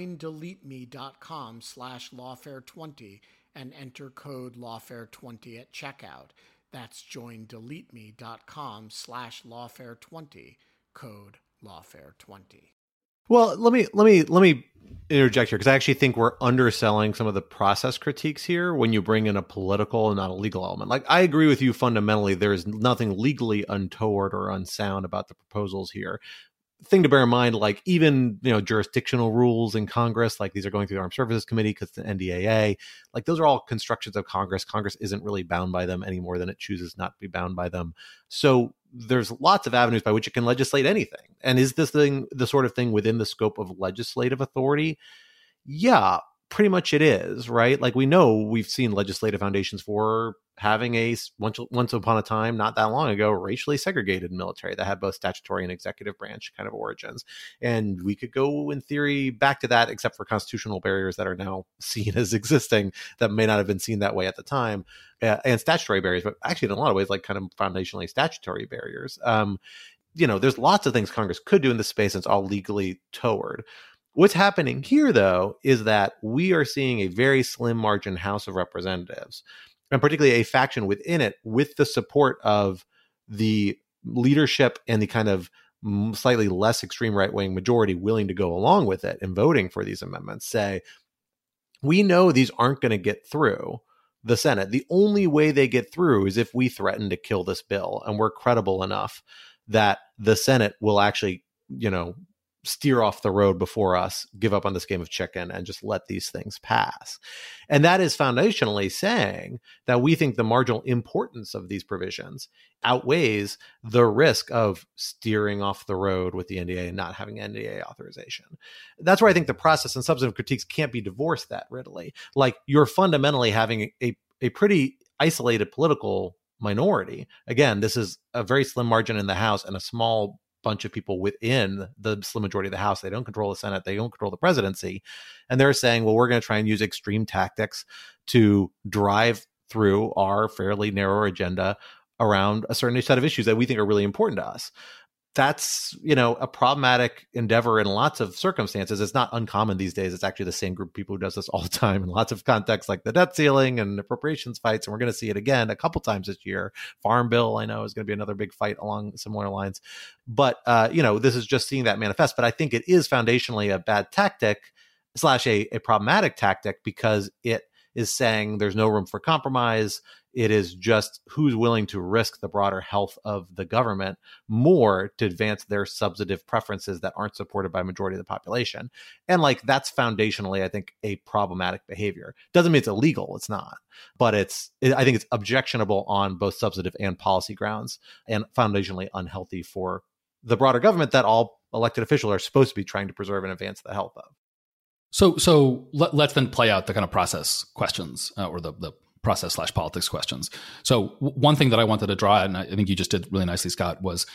joindeleteme.com slash lawfare20 and enter code lawfare twenty at checkout. That's joindeleteme.com slash lawfare20, code lawfare twenty. Well, let me let me let me interject here, because I actually think we're underselling some of the process critiques here when you bring in a political and not a legal element. Like, I agree with you fundamentally. There is nothing legally untoward or unsound about the proposals here. Thing to bear in mind, like, even, you know, jurisdictional rules in Congress, like these are going through the Armed Services Committee because the N D A A, like those are all constructions of Congress. Congress isn't really bound by them any more than it chooses not to be bound by them. So there's lots of avenues by which it can legislate anything. And is this thing the sort of thing within the scope of legislative authority? Yeah, pretty much it is, right? Like, we know we've seen legislative foundations for having a once, once upon a time, not that long ago, racially segregated military that had both statutory and executive branch kind of origins. And we could go in theory back to that, except for constitutional barriers that are now seen as existing that may not have been seen that way at the time, uh, and statutory barriers, but actually in a lot of ways, like kind of foundationally statutory barriers. Um, you know, there's lots of things Congress could do in this space, and it's all legally toward. What's happening here, though, is that we are seeing a very slim margin House of Representatives, and particularly a faction within it with the support of the leadership and the kind of slightly less extreme right-wing majority willing to go along with it and voting for these amendments, say, we know these aren't going to get through the Senate. The only way they get through is if we threaten to kill this bill, and we're credible enough that the Senate will actually, you know, steer off the road before us, give up on this game of chicken, and just let these things pass. And that is foundationally saying that we think the marginal importance of these provisions outweighs the risk of steering off the road with the N D A and not having N D A authorization. That's where I think the process and substantive critiques can't be divorced that readily. Like, you're fundamentally having a, a pretty isolated political minority. Again, this is a very slim margin in the House and a small bunch of people within the slim majority of the House. They don't control the Senate. They don't control the presidency. And they're saying, well, we're going to try and use extreme tactics to drive through our fairly narrow agenda around a certain set of issues that we think are really important to us. That's, you know, a problematic endeavor in lots of circumstances. It's not uncommon these days. It's actually the same group of people who does this all the time in lots of contexts, like the debt ceiling and appropriations fights. And we're going to see it again a couple times this year. Farm bill, I know, is going to be another big fight along similar lines. But, uh, you know, this is just seeing that manifest. But I think it is foundationally a bad tactic slash a, a problematic tactic, because it is saying there's no room for compromise. It is just who's willing to risk the broader health of the government more to advance their substantive preferences that aren't supported by a majority of the population. And like, that's foundationally, I think, a problematic behavior. Doesn't mean it's illegal. It's not. But it's, it, I think it's objectionable on both substantive and policy grounds, and foundationally unhealthy for the broader government that all elected officials are supposed to be trying to preserve and advance the health of. So, so let, let's then play out the kind of process questions, uh, or the, the process slash politics questions. So w- one thing that I wanted to draw, and I think you just did really nicely, Scott, was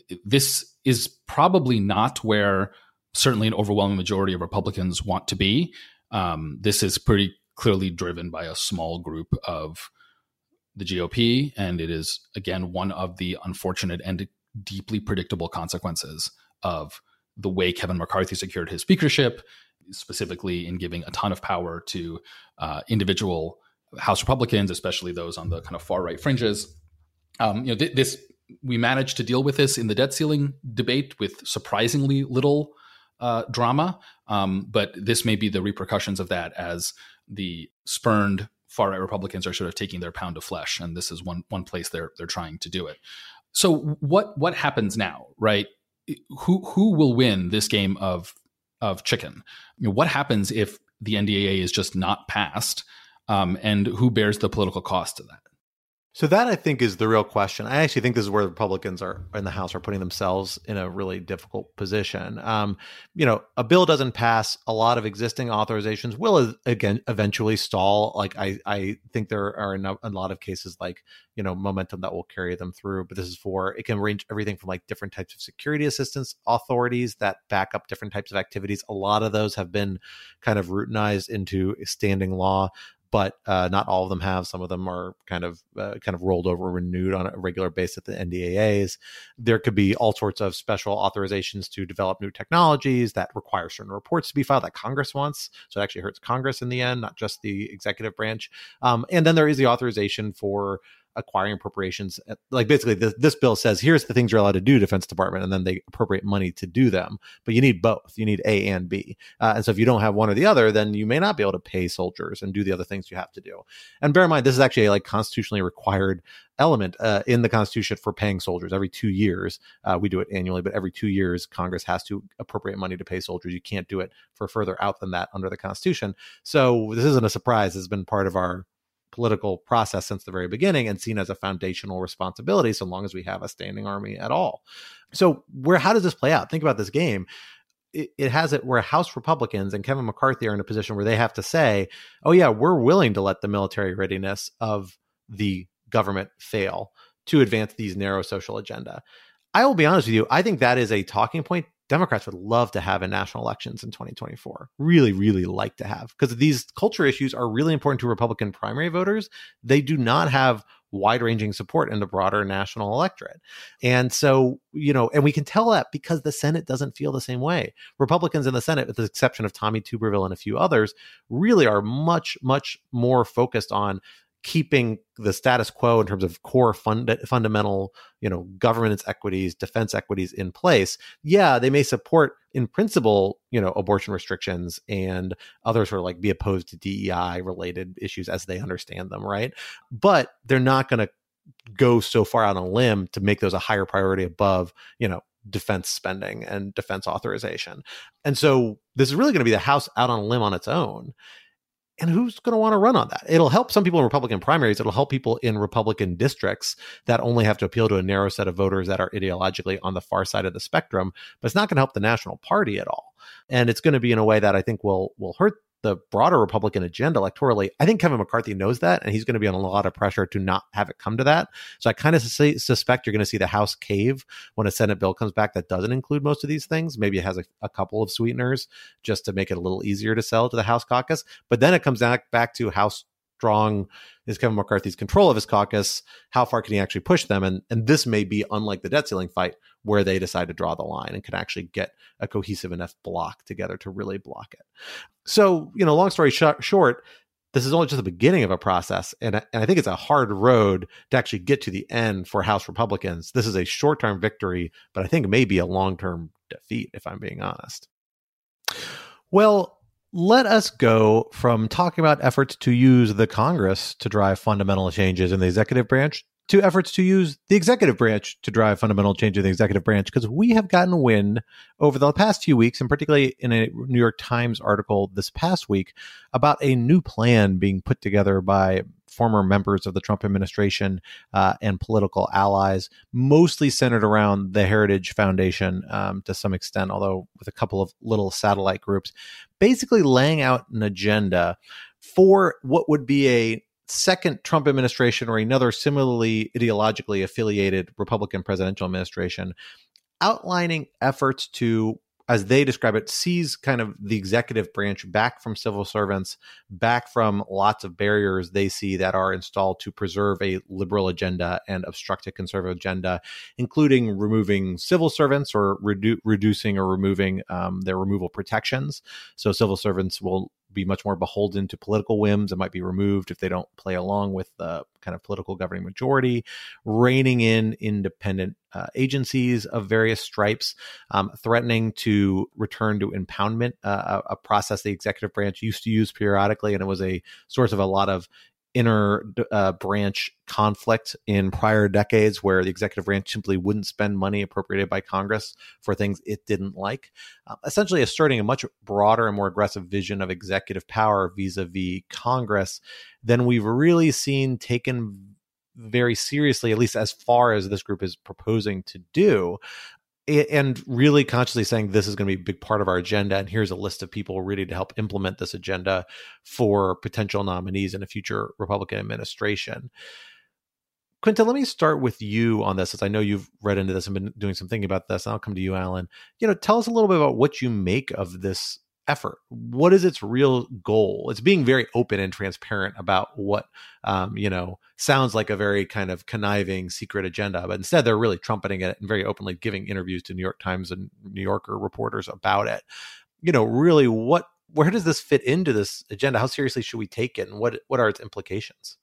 this is probably not where certainly an overwhelming majority of Republicans want to be. Um, this is pretty clearly driven by a small group of the G O P, and it is, again, one of the unfortunate and deeply predictable consequences of the way Kevin McCarthy secured his speakership, specifically in giving a ton of power to uh, individual House Republicans, especially those on the kind of far right fringes. Um, you know, th- this we managed to deal with this in the debt ceiling debate with surprisingly little uh, drama, um, but this may be the repercussions of that as the spurned far right Republicans are sort of taking their pound of flesh, and this is one one place they're they're trying to do it. So what what happens now, right? Who who will win this game of of chicken? You know, what happens if the N D A A is just not passed? Um, and who bears the political cost of that? So that, I think, is the real question. I actually think this is where the Republicans are in the House are putting themselves in a really difficult position. Um, you know, a bill doesn't pass. A lot of existing authorizations will again eventually stall. Like I, I think there are a lot of cases like, you know, momentum that will carry them through. But this is for, it can range everything from like different types of security assistance authorities that back up different types of activities. A lot of those have been kind of routinized into standing law, but uh, not all of them have. Some of them are kind of uh, kind of rolled over, renewed on a regular basis at the N D A As. There could be all sorts of special authorizations to develop new technologies that require certain reports to be filed that Congress wants. So it actually hurts Congress in the end, not just the executive branch. Um, and then there is the authorization for acquiring appropriations. Like basically this, this bill says, here's the things you're allowed to do, Defense Department, and then they appropriate money to do them. But you need both. You need A and B. Uh, and so if you don't have one or the other, then you may not be able to pay soldiers and do the other things you have to do. And bear in mind, this is actually a like constitutionally required element uh, in the Constitution for paying soldiers every two years. Uh, we do it annually, but every two years, Congress has to appropriate money to pay soldiers. You can't do it for further out than that under the Constitution. So this isn't a surprise. It's been part of our political process since the very beginning and seen as a foundational responsibility so long as we have a standing army at all. So where how does this play out? Think about this game. It, it has it where House Republicans and Kevin McCarthy are in a position where they have to say, oh yeah, we're willing to let the military readiness of the government fail to advance these narrow social agenda. I will be honest with you, I think that is a talking point Democrats would love to have in national elections in twenty twenty-four. Really, really like to have, because these culture issues are really important to Republican primary voters. They do not have wide-ranging support in the broader national electorate. And so, you know, and we can tell that because the Senate doesn't feel the same way. Republicans in the Senate, with the exception of Tommy Tuberville and a few others, really are much, much more focused on keeping the status quo in terms of core fund, fundamental, you know, governance equities, defense equities in place, yeah, they may support in principle, you know, abortion restrictions and other sort of like be opposed to D E I related issues as they understand them, right? But they're not going to go so far out on a limb to make those a higher priority above, you know, defense spending and defense authorization. And so this is really going to be the House out on a limb on its own. And who's going to want to run on that? It'll help some people in Republican primaries. It'll help people in Republican districts that only have to appeal to a narrow set of voters that are ideologically on the far side of the spectrum. But it's not going to help the national party at all. And it's going to be in a way that I think will will hurt the broader Republican agenda electorally. I think Kevin McCarthy knows that, and he's going to be on a lot of pressure to not have it come to that. So I kind of su- suspect you're going to see the House cave when a Senate bill comes back that doesn't include most of these things. Maybe it has a, a couple of sweeteners just to make it a little easier to sell to the House caucus. But then it comes back, back to how strong is Kevin McCarthy's control of his caucus? How far can he actually push them? And, and this may be unlike the debt ceiling fight, where they decide to draw the line and can actually get a cohesive enough block together to really block it. So, you know, long story sh- short, this is only just the beginning of a process. And, and I think it's a hard road to actually get to the end for House Republicans. This is a short-term victory, but I think maybe a long-term defeat, if I'm being honest. Well, let us go from talking about efforts to use the Congress to drive fundamental changes in the executive branch to efforts to use the executive branch to drive fundamental change in the executive branch, because we have gotten wind over the past few weeks, and particularly in a New York Times article this past week, about a new plan being put together by former members of the Trump administration uh, and political allies, mostly centered around the Heritage Foundation um, to some extent, although with a couple of little satellite groups, basically laying out an agenda for what would be a second Trump administration or another similarly ideologically affiliated Republican presidential administration, outlining efforts to, as they describe it, seize kind of the executive branch back from civil servants, back from lots of barriers they see that are installed to preserve a liberal agenda and obstruct a conservative agenda, including removing civil servants or redu- reducing or removing um, their removal protections. So civil servants will be much more beholden to political whims and might be removed if they don't play along with the kind of political governing majority, reining in independent uh, agencies of various stripes, um, threatening to return to impoundment, uh, a, a process the executive branch used to use periodically, and it was a source of a lot of inner uh, branch conflict in prior decades, where the executive branch simply wouldn't spend money appropriated by Congress for things it didn't like, uh, essentially asserting a much broader and more aggressive vision of executive power vis-a-vis Congress than we've really seen taken very seriously, at least as far as this group is proposing to do. And really consciously saying this is going to be a big part of our agenda, and here's a list of people ready to help implement this agenda for potential nominees in a future Republican administration. Quinta, let me start with you on this, as I know you've read into this and been doing some thinking about this. And I'll come to you, Alan. You know, tell us a little bit about what you make of this effort. What is its real goal? It's being very open and transparent about what, um, you know, sounds like a very kind of conniving secret agenda, but instead they're really trumpeting it and very openly giving interviews to New York Times and New Yorker reporters about it. You know, really, what, where does this fit into this agenda? How seriously should we take it, and what, what are its implications?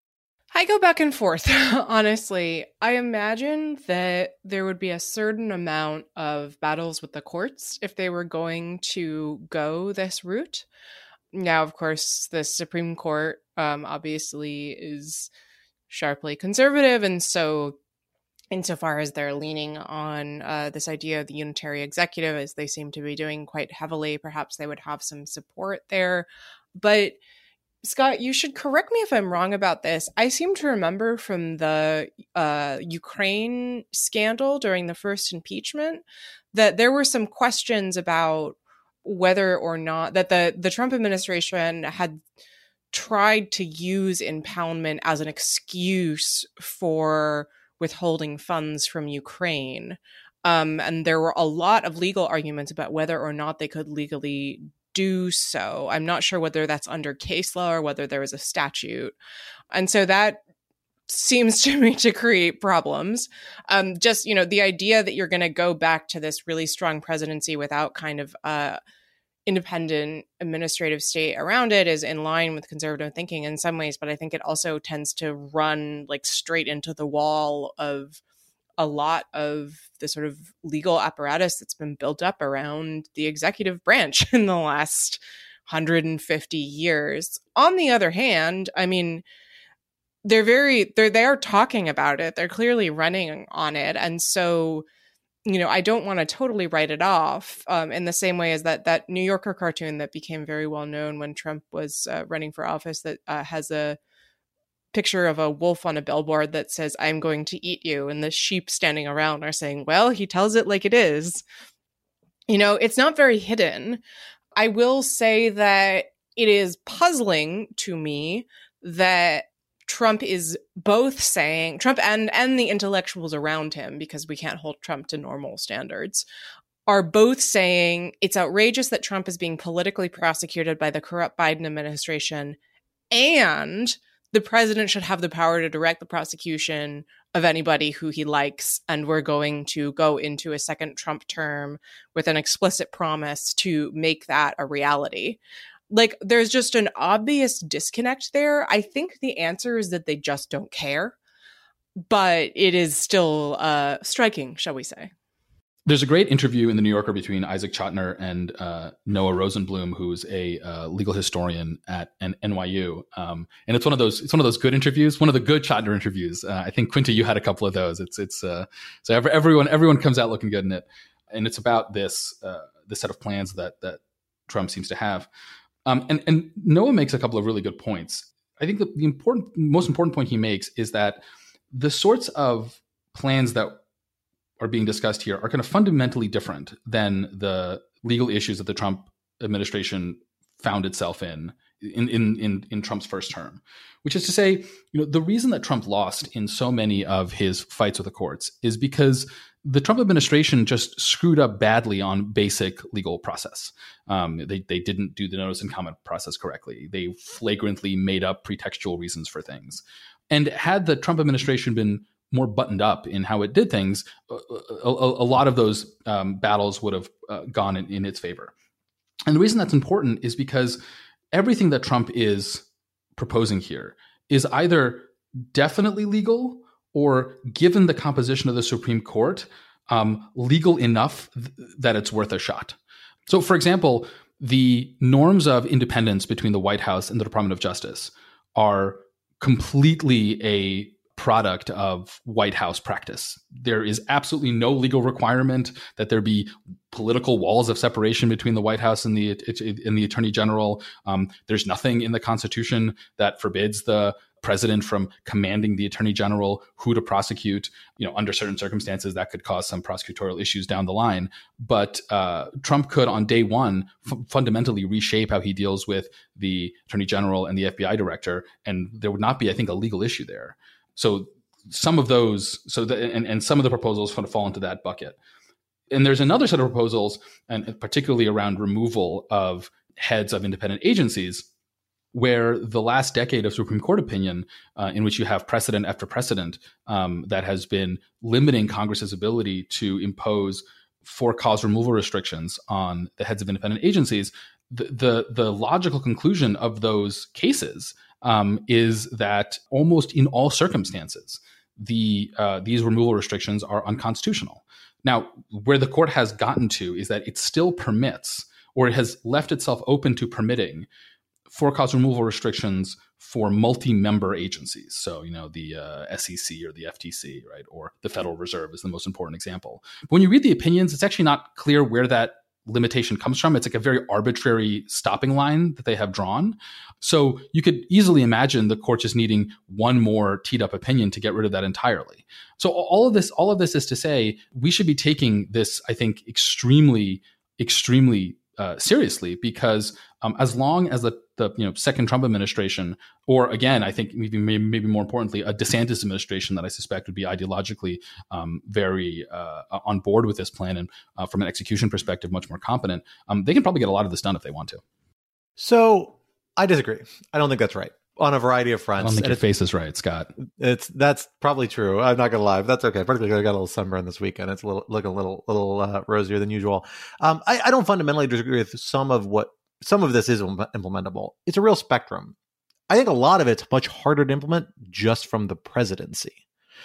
I go back and forth, honestly. I imagine that there would be a certain amount of battles with the courts if they were going to go this route. Now, of course, the Supreme Court um, obviously is sharply conservative, and so insofar as they're leaning on uh, this idea of the unitary executive, as they seem to be doing quite heavily, perhaps they would have some support there. But Scott, you should correct me if I'm wrong about this. I seem to remember from the uh, Ukraine scandal during the first impeachment that there were some questions about whether or not that the, the Trump administration had tried to use impoundment as an excuse for withholding funds from Ukraine. Um, and there were a lot of legal arguments about whether or not they could legally do so. I'm not sure whether that's under case law or whether there is a statute. And so that seems to me to create problems. Um, just, you know, the idea that you're going to go back to this really strong presidency without kind of uh, independent administrative state around it is in line with conservative thinking in some ways, but I think it also tends to run like straight into the wall of a lot of the sort of legal apparatus that's been built up around the executive branch in the last one hundred fifty years. On the other hand, I mean, they're very, they're, they are talking about it. They're clearly running on it. And so, you know, I don't want to totally write it off um, in the same way as that that New Yorker cartoon that became very well known when Trump was uh, running for office that uh, has a picture of a wolf on a billboard that says, "I'm going to eat you." And the sheep standing around are saying, well, he tells it like it is. You know, it's not very hidden. I will say that it is puzzling to me that Trump is both saying, Trump and, and the intellectuals around him, because we can't hold Trump to normal standards, are both saying it's outrageous that Trump is being politically prosecuted by the corrupt Biden administration, and the president should have the power to direct the prosecution of anybody who he likes, and we're going to go into a second Trump term with an explicit promise to make that a reality. Like, there's just an obvious disconnect there. I think the answer is that they just don't care, but it is still uh, striking, shall we say. There's a great interview in The New Yorker between Isaac Chotiner and uh, Noah Rosenblum, who's a uh, legal historian at N Y U, um, and it's one of those it's one of those good interviews, one of the good Chotiner interviews. Uh, I think Quinta, you had a couple of those. It's it's uh, so every, everyone everyone comes out looking good in it, and it's about this uh, this set of plans that that Trump seems to have. Um, and, and Noah makes a couple of really good points. I think the, the important, most important point he makes is that the sorts of plans that are being discussed here are kind of fundamentally different than the legal issues that the Trump administration found itself in in, in, in, in Trump's first term, which is to say, you know, the reason that Trump lost in so many of his fights with the courts is because the Trump administration just screwed up badly on basic legal process. Um, they they didn't do the notice and comment process correctly. They flagrantly made up pretextual reasons for things. And had the Trump administration been more buttoned up in how it did things, a, a, a lot of those um, battles would have uh, gone in, in its favor. And the reason that's important is because everything that Trump is proposing here is either definitely legal or, given the composition of the Supreme Court, um, legal enough th- that it's worth a shot. So, for example, the norms of independence between the White House and the Department of Justice are completely a product of White House practice. There is absolutely no legal requirement that there be political walls of separation between the White House and the and the Attorney General. Um, there's nothing in the Constitution that forbids the president from commanding the Attorney General who to prosecute. You know, under certain circumstances, that could cause some prosecutorial issues down the line. But uh, Trump could, on day one, f- fundamentally reshape how he deals with the Attorney General and the F B I director, and there would not be, I think, a legal issue there. So some of those, so the, and, and some of the proposals kind of fall into that bucket. And there's another set of proposals, and particularly around removal of heads of independent agencies, where the last decade of Supreme Court opinion, uh, in which you have precedent after precedent um, that has been limiting Congress's ability to impose for-cause removal restrictions on the heads of independent agencies, the the, the logical conclusion of those cases um, is that almost in all circumstances, the uh, these removal restrictions are unconstitutional. Now, where the court has gotten to is that it still permits, or it has left itself open to permitting, for-cause removal restrictions for multi-member agencies. So, you know, the uh, S E C or the F T C, right? Or the Federal Reserve is the most important example. But when you read the opinions, it's actually not clear where that limitation comes from. It's like a very arbitrary stopping line that they have drawn. So you could easily imagine the court just needing one more teed up opinion to get rid of that entirely. So all of this, all of this is to say, we should be taking this, I think, extremely, extremely uh, seriously, because um, as long as the, the you know second Trump administration, or again, I think maybe maybe more importantly, a DeSantis administration that I suspect would be ideologically um, very uh, on board with this plan, and uh, from an execution perspective, much more competent, um, they can probably get a lot of this done if they want to. So I disagree. I don't think that's right. on a variety of fronts. I don't think and your face is right, Scott. It's that's probably true. I'm not gonna lie, but that's okay. Particularly, I got a little sunburn this weekend. It's a little looking a little little uh, rosier than usual. Um, I, I don't fundamentally disagree with some of what some of this is implementable. It's a real spectrum. I think a lot of it's much harder to implement just from the presidency.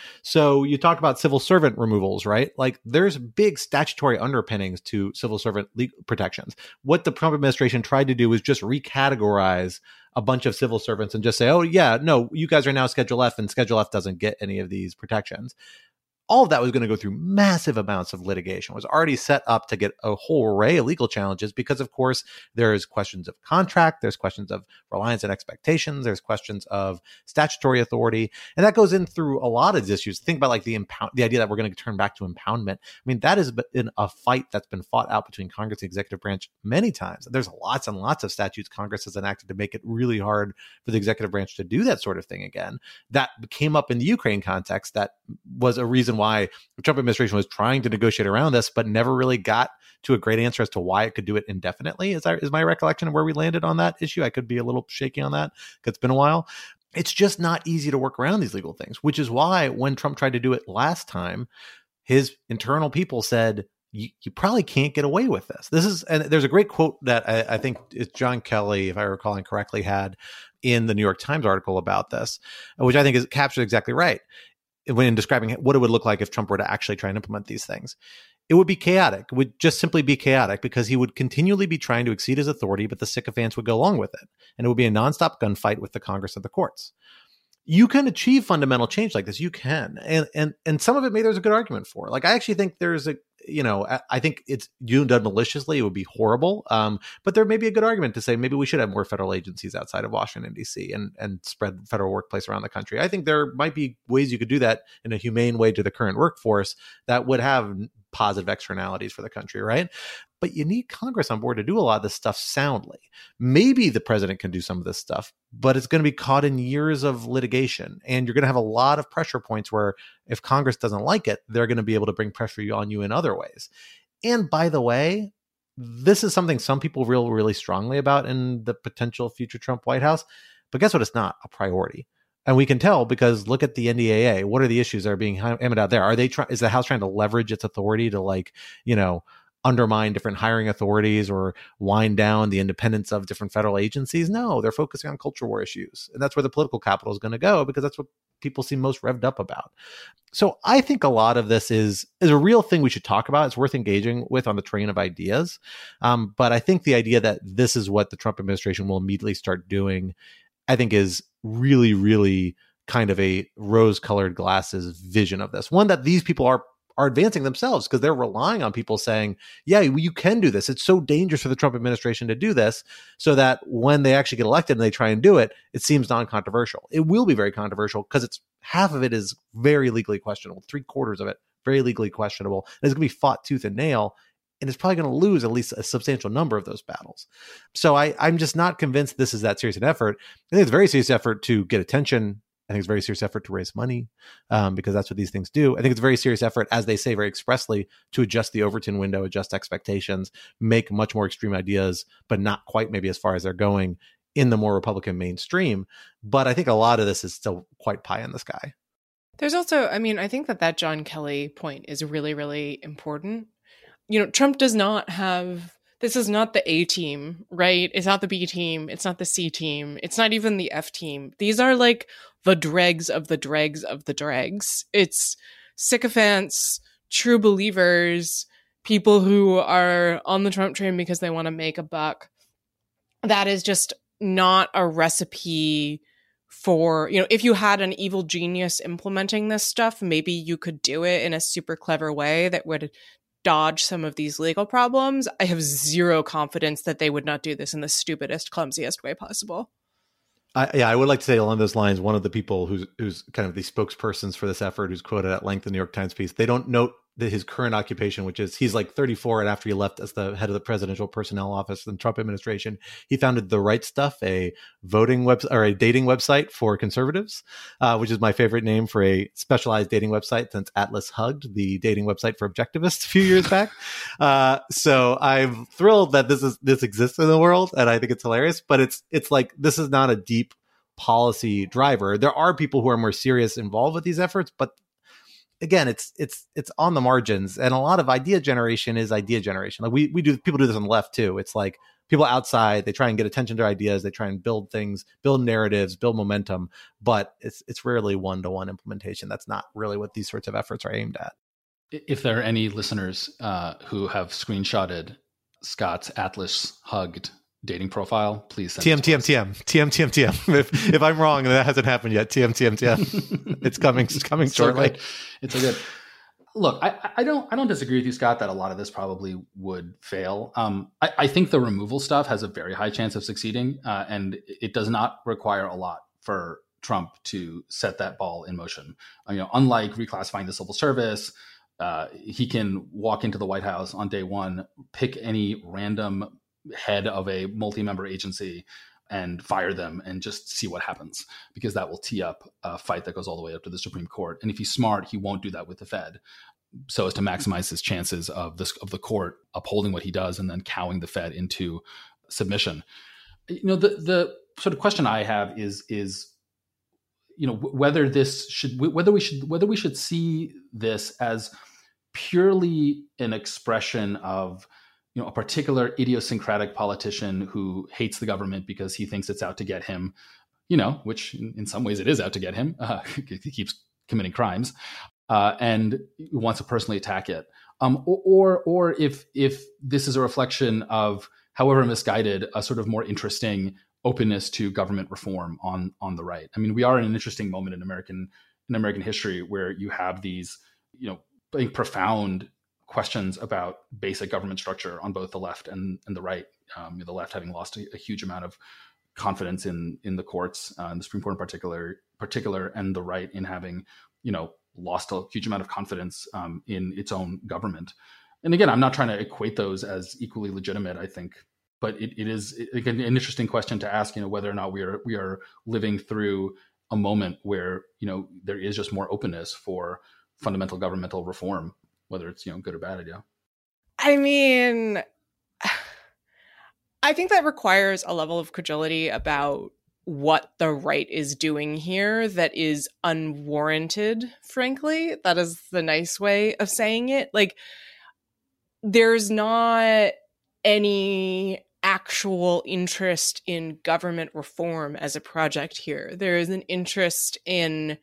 So you talk about civil servant removals, right? Like there's big statutory underpinnings to civil servant legal protections. What the Trump administration tried to do was just recategorize a bunch of civil servants and just say, oh yeah, no, you guys are now Schedule F and Schedule F doesn't get any of these protections. All of that was going to go through massive amounts of litigation. It was already set up to get a whole array of legal challenges because, of course, there's questions of contract, there's questions of reliance and expectations, there's questions of statutory authority, and that goes in through a lot of these issues. Think about like the impound, the idea that we're going to turn back to impoundment. I mean, that has been a fight that's been fought out between Congress and the executive branch many times. There's lots and lots of statutes Congress has enacted to make it really hard for the executive branch to do that sort of thing again. That came up in the Ukraine context. That was a reason why the Trump administration was trying to negotiate around this, but never really got to a great answer as to why it could do it indefinitely. Is, that, is my recollection of where we landed on that issue? I could be a little shaky on that because it's been a while. It's just not easy to work around these legal things, which is why when Trump tried to do it last time, his internal people said, you, you probably can't get away with this. This is, and there's a great quote that I, I think it's John Kelly, if I recall incorrectly, had in the New York Times article about this, which I think is captured exactly right. When describing what it would look like if Trump were to actually try and implement these things. It would be chaotic. It would just simply be chaotic because he would continually be trying to exceed his authority, but the sycophants would go along with it. And it would be a nonstop gunfight with the Congress and the courts. You can achieve fundamental change like this. You can. And and and some of it maybe there's a good argument for. Like I actually think there's a, you know, I, I think it's you done maliciously, it would be horrible. Um, but there may be a good argument to say maybe we should have more federal agencies outside of Washington, D C and, and spread federal workplace around the country. I think there might be ways you could do that in a humane way to the current workforce that would have positive externalities for the country, right? But you need Congress on board to do a lot of this stuff soundly. Maybe the president can do some of this stuff, but it's going to be caught in years of litigation. And you're going to have a lot of pressure points where if Congress doesn't like it, they're going to be able to bring pressure on you in other ways. And by the way, this is something some people feel really strongly about in the potential future Trump White House. But guess what? It's not a priority. And we can tell because look at the N D A A. What are the issues that are being hammered out there? Are they try- is the House trying to leverage its authority to like, you know, undermine different hiring authorities or wind down the independence of different federal agencies? No, they're focusing on culture war issues. And that's where the political capital is going to go because that's what people seem most revved up about. So I think a lot of this is, is a real thing we should talk about. It's worth engaging with on the train of ideas. Um, but I think the idea that this is what the Trump administration will immediately start doing, I think is really, really kind of a rose-colored glasses vision of this. One that these people are are advancing themselves because they're relying on people saying, yeah, you can do this. It's so dangerous for the Trump administration to do this, so that when they actually get elected and they try and do it, it seems non-controversial. It will be very controversial because it's half of it is very legally questionable, three quarters of it very legally questionable. And it's going to be fought tooth and nail. And it's probably going to lose at least a substantial number of those battles. So I, I'm just not convinced this is that serious an effort. I think it's a very serious effort to get attention. I think it's a very serious effort to raise money um, because that's what these things do. I think it's a very serious effort, as they say very expressly, to adjust the Overton window, adjust expectations, make much more extreme ideas, but not quite maybe as far as they're going in the more Republican mainstream. But I think a lot of this is still quite pie in the sky. There's also, I mean, I think that that John Kelly point is really, really important. You know, Trump does not have, this is not the A team, right? It's not the B team. It's not the C team. It's not even the F team. These are like the dregs of the dregs of the dregs. It's sycophants, true believers, people who are on the Trump train because they want to make a buck. That is just not a recipe for, you know, if you had an evil genius implementing this stuff, maybe you could do it in a super clever way that would dodge some of these legal problems. I have zero confidence that they would not do this in the stupidest, clumsiest way possible. I, yeah, I would like to say along those lines, one of the people who's who's kind of the spokespersons for this effort, who's quoted at length in the New York Times piece, they don't note that his current occupation, which is he's like thirty-four, and after he left as the head of the presidential personnel office in the Trump administration, he founded The Right Stuff, a voting web or a dating website for conservatives, uh, which is my favorite name for a specialized dating website since Atlas Hugged, the dating website for objectivists a few years back. Uh, so I'm thrilled that this is this exists in the world, and I think it's hilarious. But it's it's like this is not a deep policy driver. There are people who are more serious involved with these efforts, but again, it's it's it's on the margins, and a lot of idea generation is idea generation. Like we we do, people do this on the left too. It's like people outside, they try and get attention to ideas, they try and build things, build narratives, build momentum, but it's it's rarely one to one implementation. That's not really what these sorts of efforts are aimed at. If there are any listeners uh, who have screenshotted Scott's Atlas hugged dating profile, please send T M T M T M T M T M T M. If if I'm wrong and that hasn't happened yet, T M T M T M. It's coming. It's coming it's shortly. So it's so good. Look, I, I don't I don't disagree with you, Scott, that a lot of this probably would fail. Um, I, I think the removal stuff has a very high chance of succeeding, uh, and it does not require a lot for Trump to set that ball in motion. Uh, you know, unlike reclassifying the civil service, uh, he can walk into the White House on day one, pick any random head of a multi-member agency and fire them and just see what happens, because that will tee up a fight that goes all the way up to the Supreme Court. And if he's smart, he won't do that with the Fed, so as to maximize his chances of this of the court upholding what he does and then cowing the Fed into submission. You know, the the sort of question I have is is you know whether this should whether we should whether we should see this as purely an expression of you know, a particular idiosyncratic politician who hates the government because he thinks it's out to get him, you know, which in, in some ways it is out to get him. Uh, he keeps committing crimes uh, and wants to personally attack it. Um, or, or, or if if this is a reflection of, however misguided, a sort of more interesting openness to government reform on on the right. I mean, we are in an interesting moment in American in American history where you have these, you know, I think profound questions about basic government structure on both the left and, and the right. Um, the left having lost a, a huge amount of confidence in in the courts, uh, and the Supreme Court in particular, particular, and the right in having, you know, lost a huge amount of confidence um, in its own government. And again, I'm not trying to equate those as equally legitimate, I think, but it, it is it, an interesting question to ask, you know, whether or not we are we are living through a moment where, you know, there is just more openness for fundamental governmental reform, whether it's, you know, good or bad idea. I mean, I think that requires a level of credulity about what the right is doing here that is unwarranted, frankly. That is the nice way of saying it. Like, there's not any actual interest in government reform as a project here. There is an interest in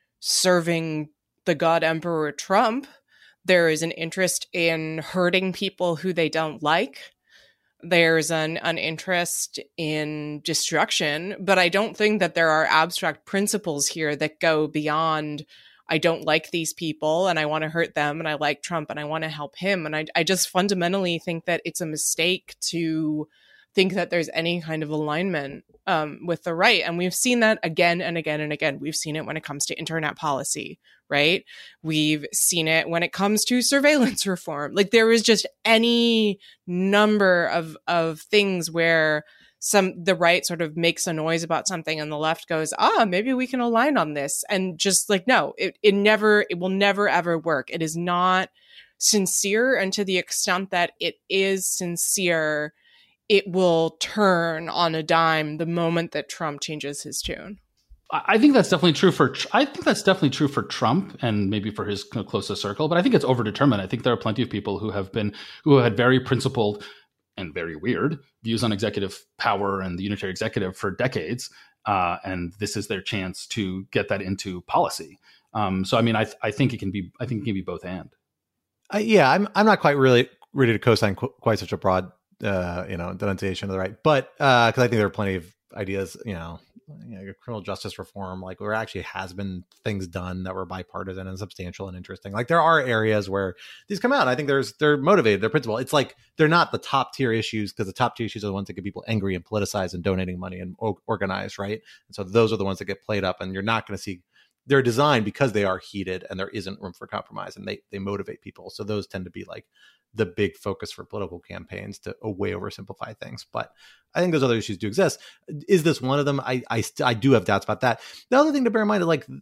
serving the God Emperor Trump. There is an interest in hurting people who they don't like. There's an, an interest in destruction, but I don't think that there are abstract principles here that go beyond, I don't like these people and I want to hurt them, and I like Trump and I want to help him. And I, I just fundamentally think that it's a mistake to think that there's any kind of alignment um, with the right. And we've seen that again and again and again. We've seen it when it comes to internet policy, right? We've seen it when it comes to surveillance reform. Like, there is just any number of, of things where some the right sort of makes a noise about something and the left goes, ah, maybe we can align on this. And just like, no, it, it never, it will never, ever work. It is not sincere. And to the extent that it is sincere, it will turn on a dime the moment that Trump changes his tune. I think that's definitely true for, I think that's definitely true for Trump and maybe for his closest circle, but I think it's overdetermined. I think there are plenty of people who have been, who had very principled and very weird views on executive power and the unitary executive for decades. Uh, and this is their chance to get that into policy. Um, so, I mean, I, th- I think it can be, I think it can be both and. Uh, yeah, I'm, I'm not quite really ready to co-sign qu- quite such a broad, uh, you know, denunciation of the right, but, uh, cause I think there are plenty of ideas, you know, you know, criminal justice reform, like where actually has been things done that were bipartisan and substantial and interesting. Like there are areas where these come out. I think there's, they're motivated, they're principled. It's like, they're not the top tier issues, because the top tier issues are the ones that get people angry and politicized and donating money and o- organized. Right. And so those are the ones that get played up, and you're not going to see, they're designed because they are heated and there isn't room for compromise, and they, they motivate people. So those tend to be like the big focus for political campaigns to uh, way oversimplify things. But I think those other issues do exist. Is this one of them? I I, st- I do have doubts about that. The other thing to bear in mind is like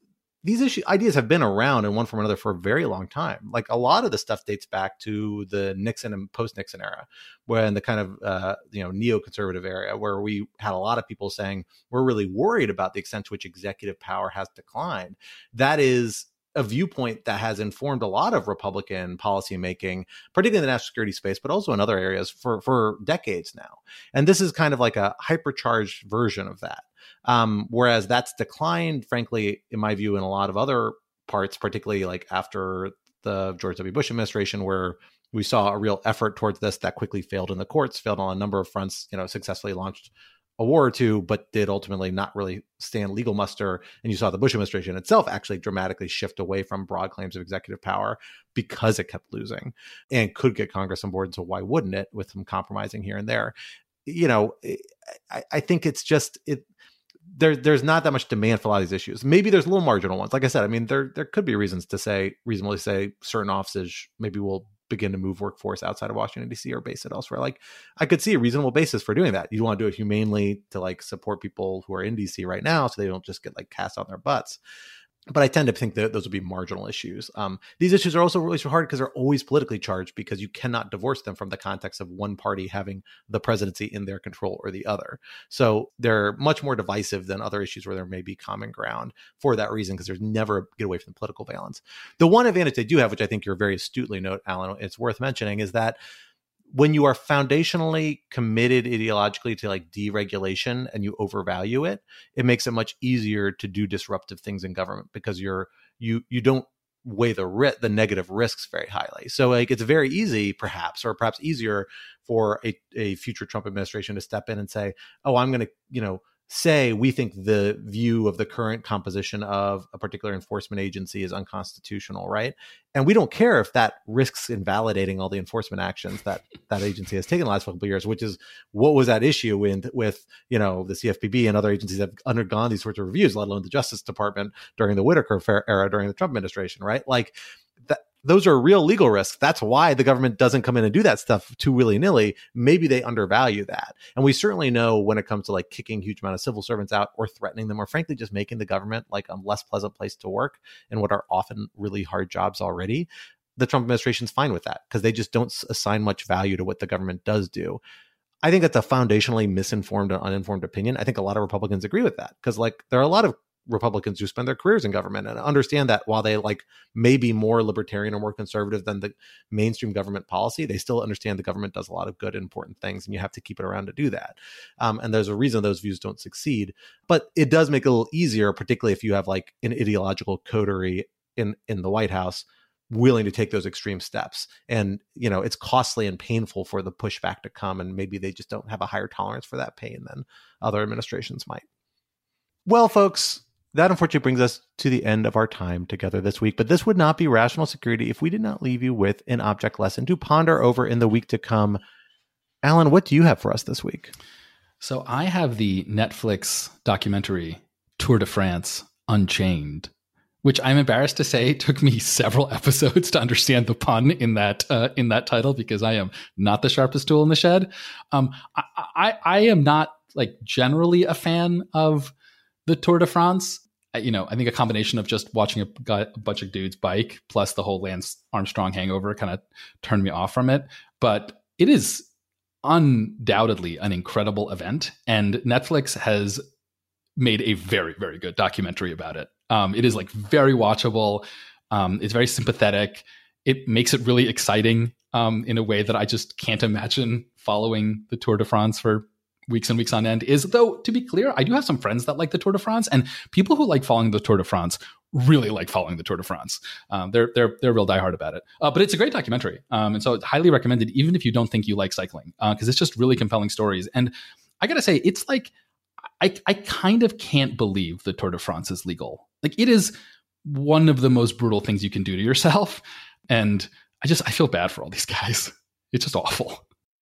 these issue ideas have been around in one form or another for a very long time. Like a lot of the stuff dates back to the Nixon and post-Nixon era, when the kind of uh, you know neoconservative area, where we had a lot of people saying we're really worried about the extent to which executive power has declined. That is a viewpoint that has informed a lot of Republican policymaking, particularly in the national security space, but also in other areas for, for decades now. And this is kind of like a hypercharged version of that. Um, whereas that's declined, frankly, in my view, in a lot of other parts, particularly like after the George W. Bush administration, where we saw a real effort towards this that quickly failed in the courts, failed on a number of fronts, you know, successfully launched a war or two, but did ultimately not really stand legal muster. And you saw the Bush administration itself actually dramatically shift away from broad claims of executive power because it kept losing and could get Congress on board. So why wouldn't it, with some compromising here and there? You know, I, I think it's just it. There, there's not that much demand for a lot of these issues. Maybe there's little marginal ones. Like I said, I mean, there there could be reasons to say, reasonably say, certain offices maybe will begin to move workforce outside of Washington, D C or base it elsewhere. Like I could see a reasonable basis for doing that. You want to do it humanely to like support people who are in D C right now so they don't just get like cast on their butts. But I tend to think that those would be marginal issues. Um, these issues are also really hard because they're always politically charged, because you cannot divorce them from the context of one party having the presidency in their control or the other. So they're much more divisive than other issues where there may be common ground for that reason, because there's never a get away from the political valence. The one advantage they do have, which I think you're very astutely note, Alan, it's worth mentioning, is that when you are foundationally committed ideologically to like deregulation and you overvalue it, it makes it much easier to do disruptive things in government, because you're you you don't weigh the ri- the negative risks very highly. So like it's very easy, perhaps, or perhaps easier for a, a future Trump administration to step in and say, oh, I'm going to, you know, say we think the view of the current composition of a particular enforcement agency is unconstitutional, right? And we don't care if that risks invalidating all the enforcement actions that that agency has taken the last couple of years, which is what was at issue with, with you know, the C F P B and other agencies that have undergone these sorts of reviews, let alone the Justice Department during the Whitaker era during the Trump administration, right? Like that. Those are real legal risks. That's why the government doesn't come in and do that stuff too willy-nilly. Maybe they undervalue that. And we certainly know when it comes to like kicking huge amount of civil servants out or threatening them, or frankly just making the government like a less pleasant place to work in what are often really hard jobs already, the Trump administration's fine with that because they just don't assign much value to what the government does do. I think that's a foundationally misinformed and uninformed opinion. I think a lot of Republicans agree with that, because like there are a lot of Republicans who spend their careers in government and understand that while they like may be more libertarian or more conservative than the mainstream government policy, they still understand the government does a lot of good and important things, and you have to keep it around to do that. Um, and there's a reason those views don't succeed, but it does make it a little easier, particularly if you have like an ideological coterie in, in the White House willing to take those extreme steps. And, you know, it's costly and painful for the pushback to come, and maybe they just don't have a higher tolerance for that pain than other administrations might. Well, folks, that unfortunately brings us to the end of our time together this week, but this would not be Rational Security if we did not leave you with an object lesson to ponder over in the week to come. Alan, what do you have for us this week? So I have the Netflix documentary Tour de France Unchained, which I'm embarrassed to say took me several episodes to understand the pun in that uh, in that title, because I am not the sharpest tool in the shed. Um, I, I, I am not like generally a fan of the Tour de France. You know, I think a combination of just watching a, guy, a bunch of dudes bike plus the whole Lance Armstrong hangover kind of turned me off from it. But it is undoubtedly an incredible event, and Netflix has made a very, very good documentary about it. Um, it is like very watchable. Um, it's very sympathetic. It makes it really exciting um, in a way that I just can't imagine following the Tour de France for weeks and weeks on end is. Though, to be clear, I do have some friends that like the Tour de France, and people who like following the Tour de France really like following the Tour de France. Um, they're they're they're real diehard about it. Uh, but it's a great documentary, um, and so it's highly recommended, even if you don't think you like cycling, because uh, it's just really compelling stories. And I gotta say, it's like I I kind of can't believe the Tour de France is legal. Like, it is one of the most brutal things you can do to yourself, and I just I feel bad for all these guys. It's just awful.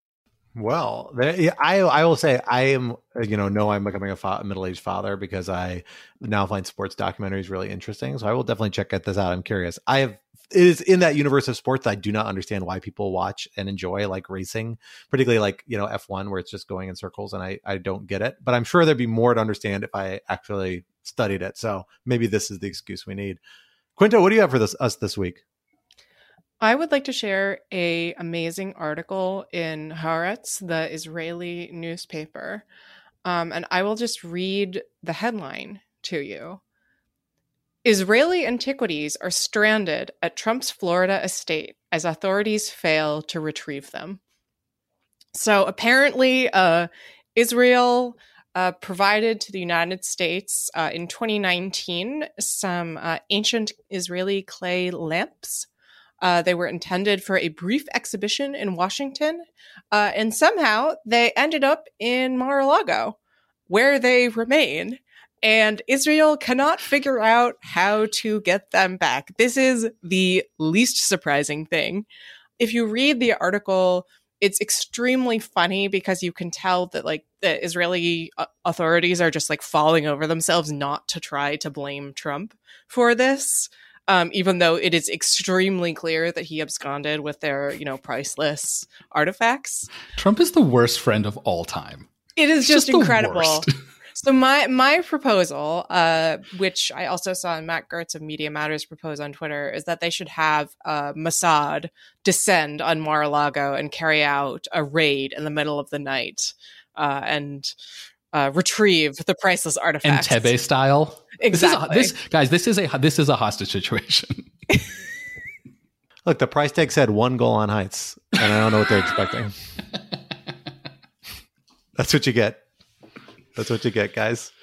Well, there, I I will say I am, you know, know I'm becoming a, fa- a middle-aged father because I now find sports documentaries really interesting. So I will definitely check this out. I'm curious. I have it is in that universe of sports that I do not understand why people watch and enjoy, like racing, particularly like, you know, F one, where it's just going in circles, and I I don't get it. But I'm sure there'd be more to understand if I actually studied it. So maybe this is the excuse we need. Quinta, what do you have for this us this week? I would like to share a amazing article in Haaretz, the Israeli newspaper. Um, and I will just read the headline to you. Israeli antiquities are stranded at Trump's Florida estate as authorities fail to retrieve them. So apparently, uh, Israel uh, provided to the United States uh, in twenty nineteen some uh, ancient Israeli clay lamps. Uh, they were intended for a brief exhibition in Washington, uh, and somehow they ended up in Mar-a-Lago, where they remain. And Israel cannot figure out how to get them back. This is the least surprising thing. If you read the article, it's extremely funny because you can tell that like the Israeli authorities are just like falling over themselves not to try to blame Trump for this. Um, even though it is extremely clear that he absconded with their, you know, priceless artifacts. Trump is the worst friend of all time. It is just, just incredible. So my my proposal, uh, which I also saw Matt Gertz of Media Matters propose on Twitter, is that they should have uh, Mossad descend on Mar-a-Lago and carry out a raid in the middle of the night uh, and uh, retrieve the priceless artifacts. Entebbe style. Exactly. This, is a, this guys, this is a this is a hostage situation. Look, the price tag said one goal on Heights, and I don't know what they're expecting. That's what you get. That's what you get, guys.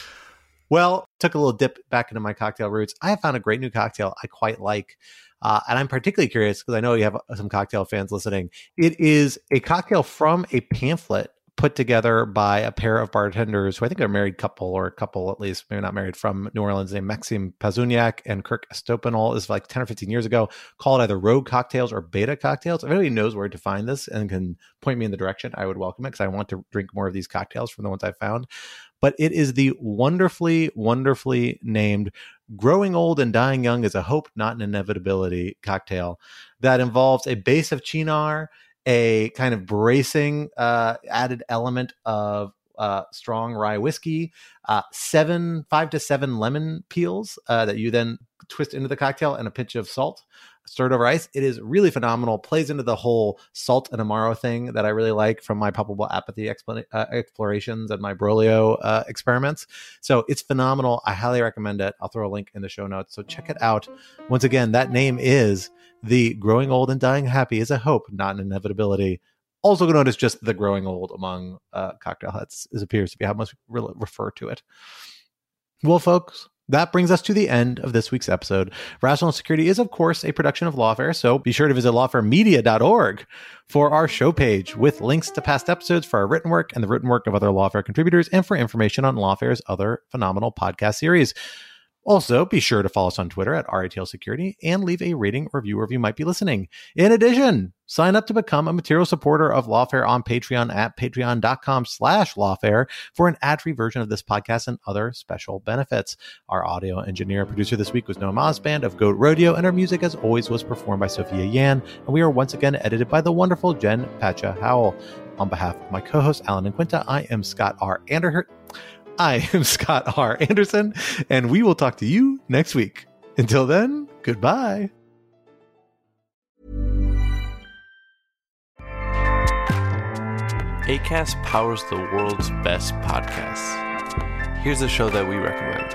Well, took a little dip back into my cocktail roots. I have found a great new cocktail I quite like. Uh, and I'm particularly curious because I know you have some cocktail fans listening. It is a cocktail from a pamphlet put together by a pair of bartenders who I think are a married couple, or a couple at least, maybe not married, from New Orleans, named Maxime Pazuniak and Kirk Estopanol. Is like ten or fifteen years ago, called either Rogue Cocktails or Beta Cocktails. If anybody knows where to find this and can point me in the direction, I would welcome it because I want to drink more of these cocktails from the ones I found. But it is the wonderfully, wonderfully named Growing Old and Dying Young is a Hope, Not an Inevitability cocktail that involves a base of Cynar, a kind of bracing uh, added element of uh, strong rye whiskey, uh, seven, five to seven lemon peels uh, that you then twist into the cocktail, and a pinch of salt stirred over ice. It is really phenomenal. Plays into the whole salt and Amaro thing that I really like from my palpable apathy expl- uh, explorations and my Brolio uh, experiments. So it's phenomenal. I highly recommend it. I'll throw a link in the show notes. So check it out. Once again, that name is the Growing Old and Dying Happy is a Hope, Not an Inevitability. Also known as just the Growing Old among uh, cocktail heads, as appears to be how most people refer to it. Well, folks, that brings us to the end of this week's episode. Rational Security is, of course, a production of Lawfare, so be sure to visit lawfare media dot org for our show page with links to past episodes for our written work and the written work of other Lawfare contributors, and for information on Lawfare's other phenomenal podcast series. Also, be sure to follow us on Twitter at R A T L Security and leave a rating or review wherever you might be listening. In addition, sign up to become a material supporter of Lawfare on Patreon at patreon.com slash lawfare for an ad-free version of this podcast and other special benefits. Our audio engineer and producer this week was Noah Mosband of Goat Rodeo, and our music, as always, was performed by Sophia Yan, and we are once again edited by the wonderful Jen Pacha Howell. On behalf of my co-hosts, Alan and Quinta, I am Scott R. Anderhurt. I am Scott R. Anderson, and we will talk to you next week. Until then, goodbye. Acast powers the world's best podcasts. Here's a show that we recommend.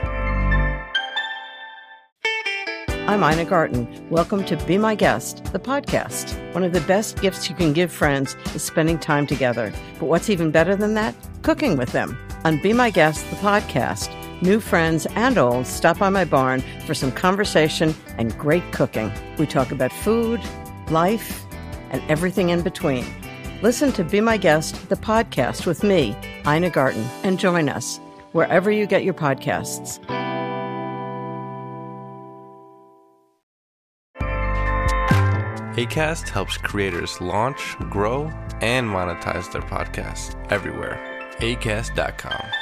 I'm Ina Garten. Welcome to Be My Guest, the podcast. One of the best gifts you can give friends is spending time together. But what's even better than that? Cooking with them. On Be My Guest, the podcast, new friends and old stop by my barn for some conversation and great cooking. We talk about food, life, and everything in between. Listen to Be My Guest, the podcast with me, Ina Garten, and join us wherever you get your podcasts. Acast helps creators launch, grow, and monetize their podcasts everywhere. acast dot com.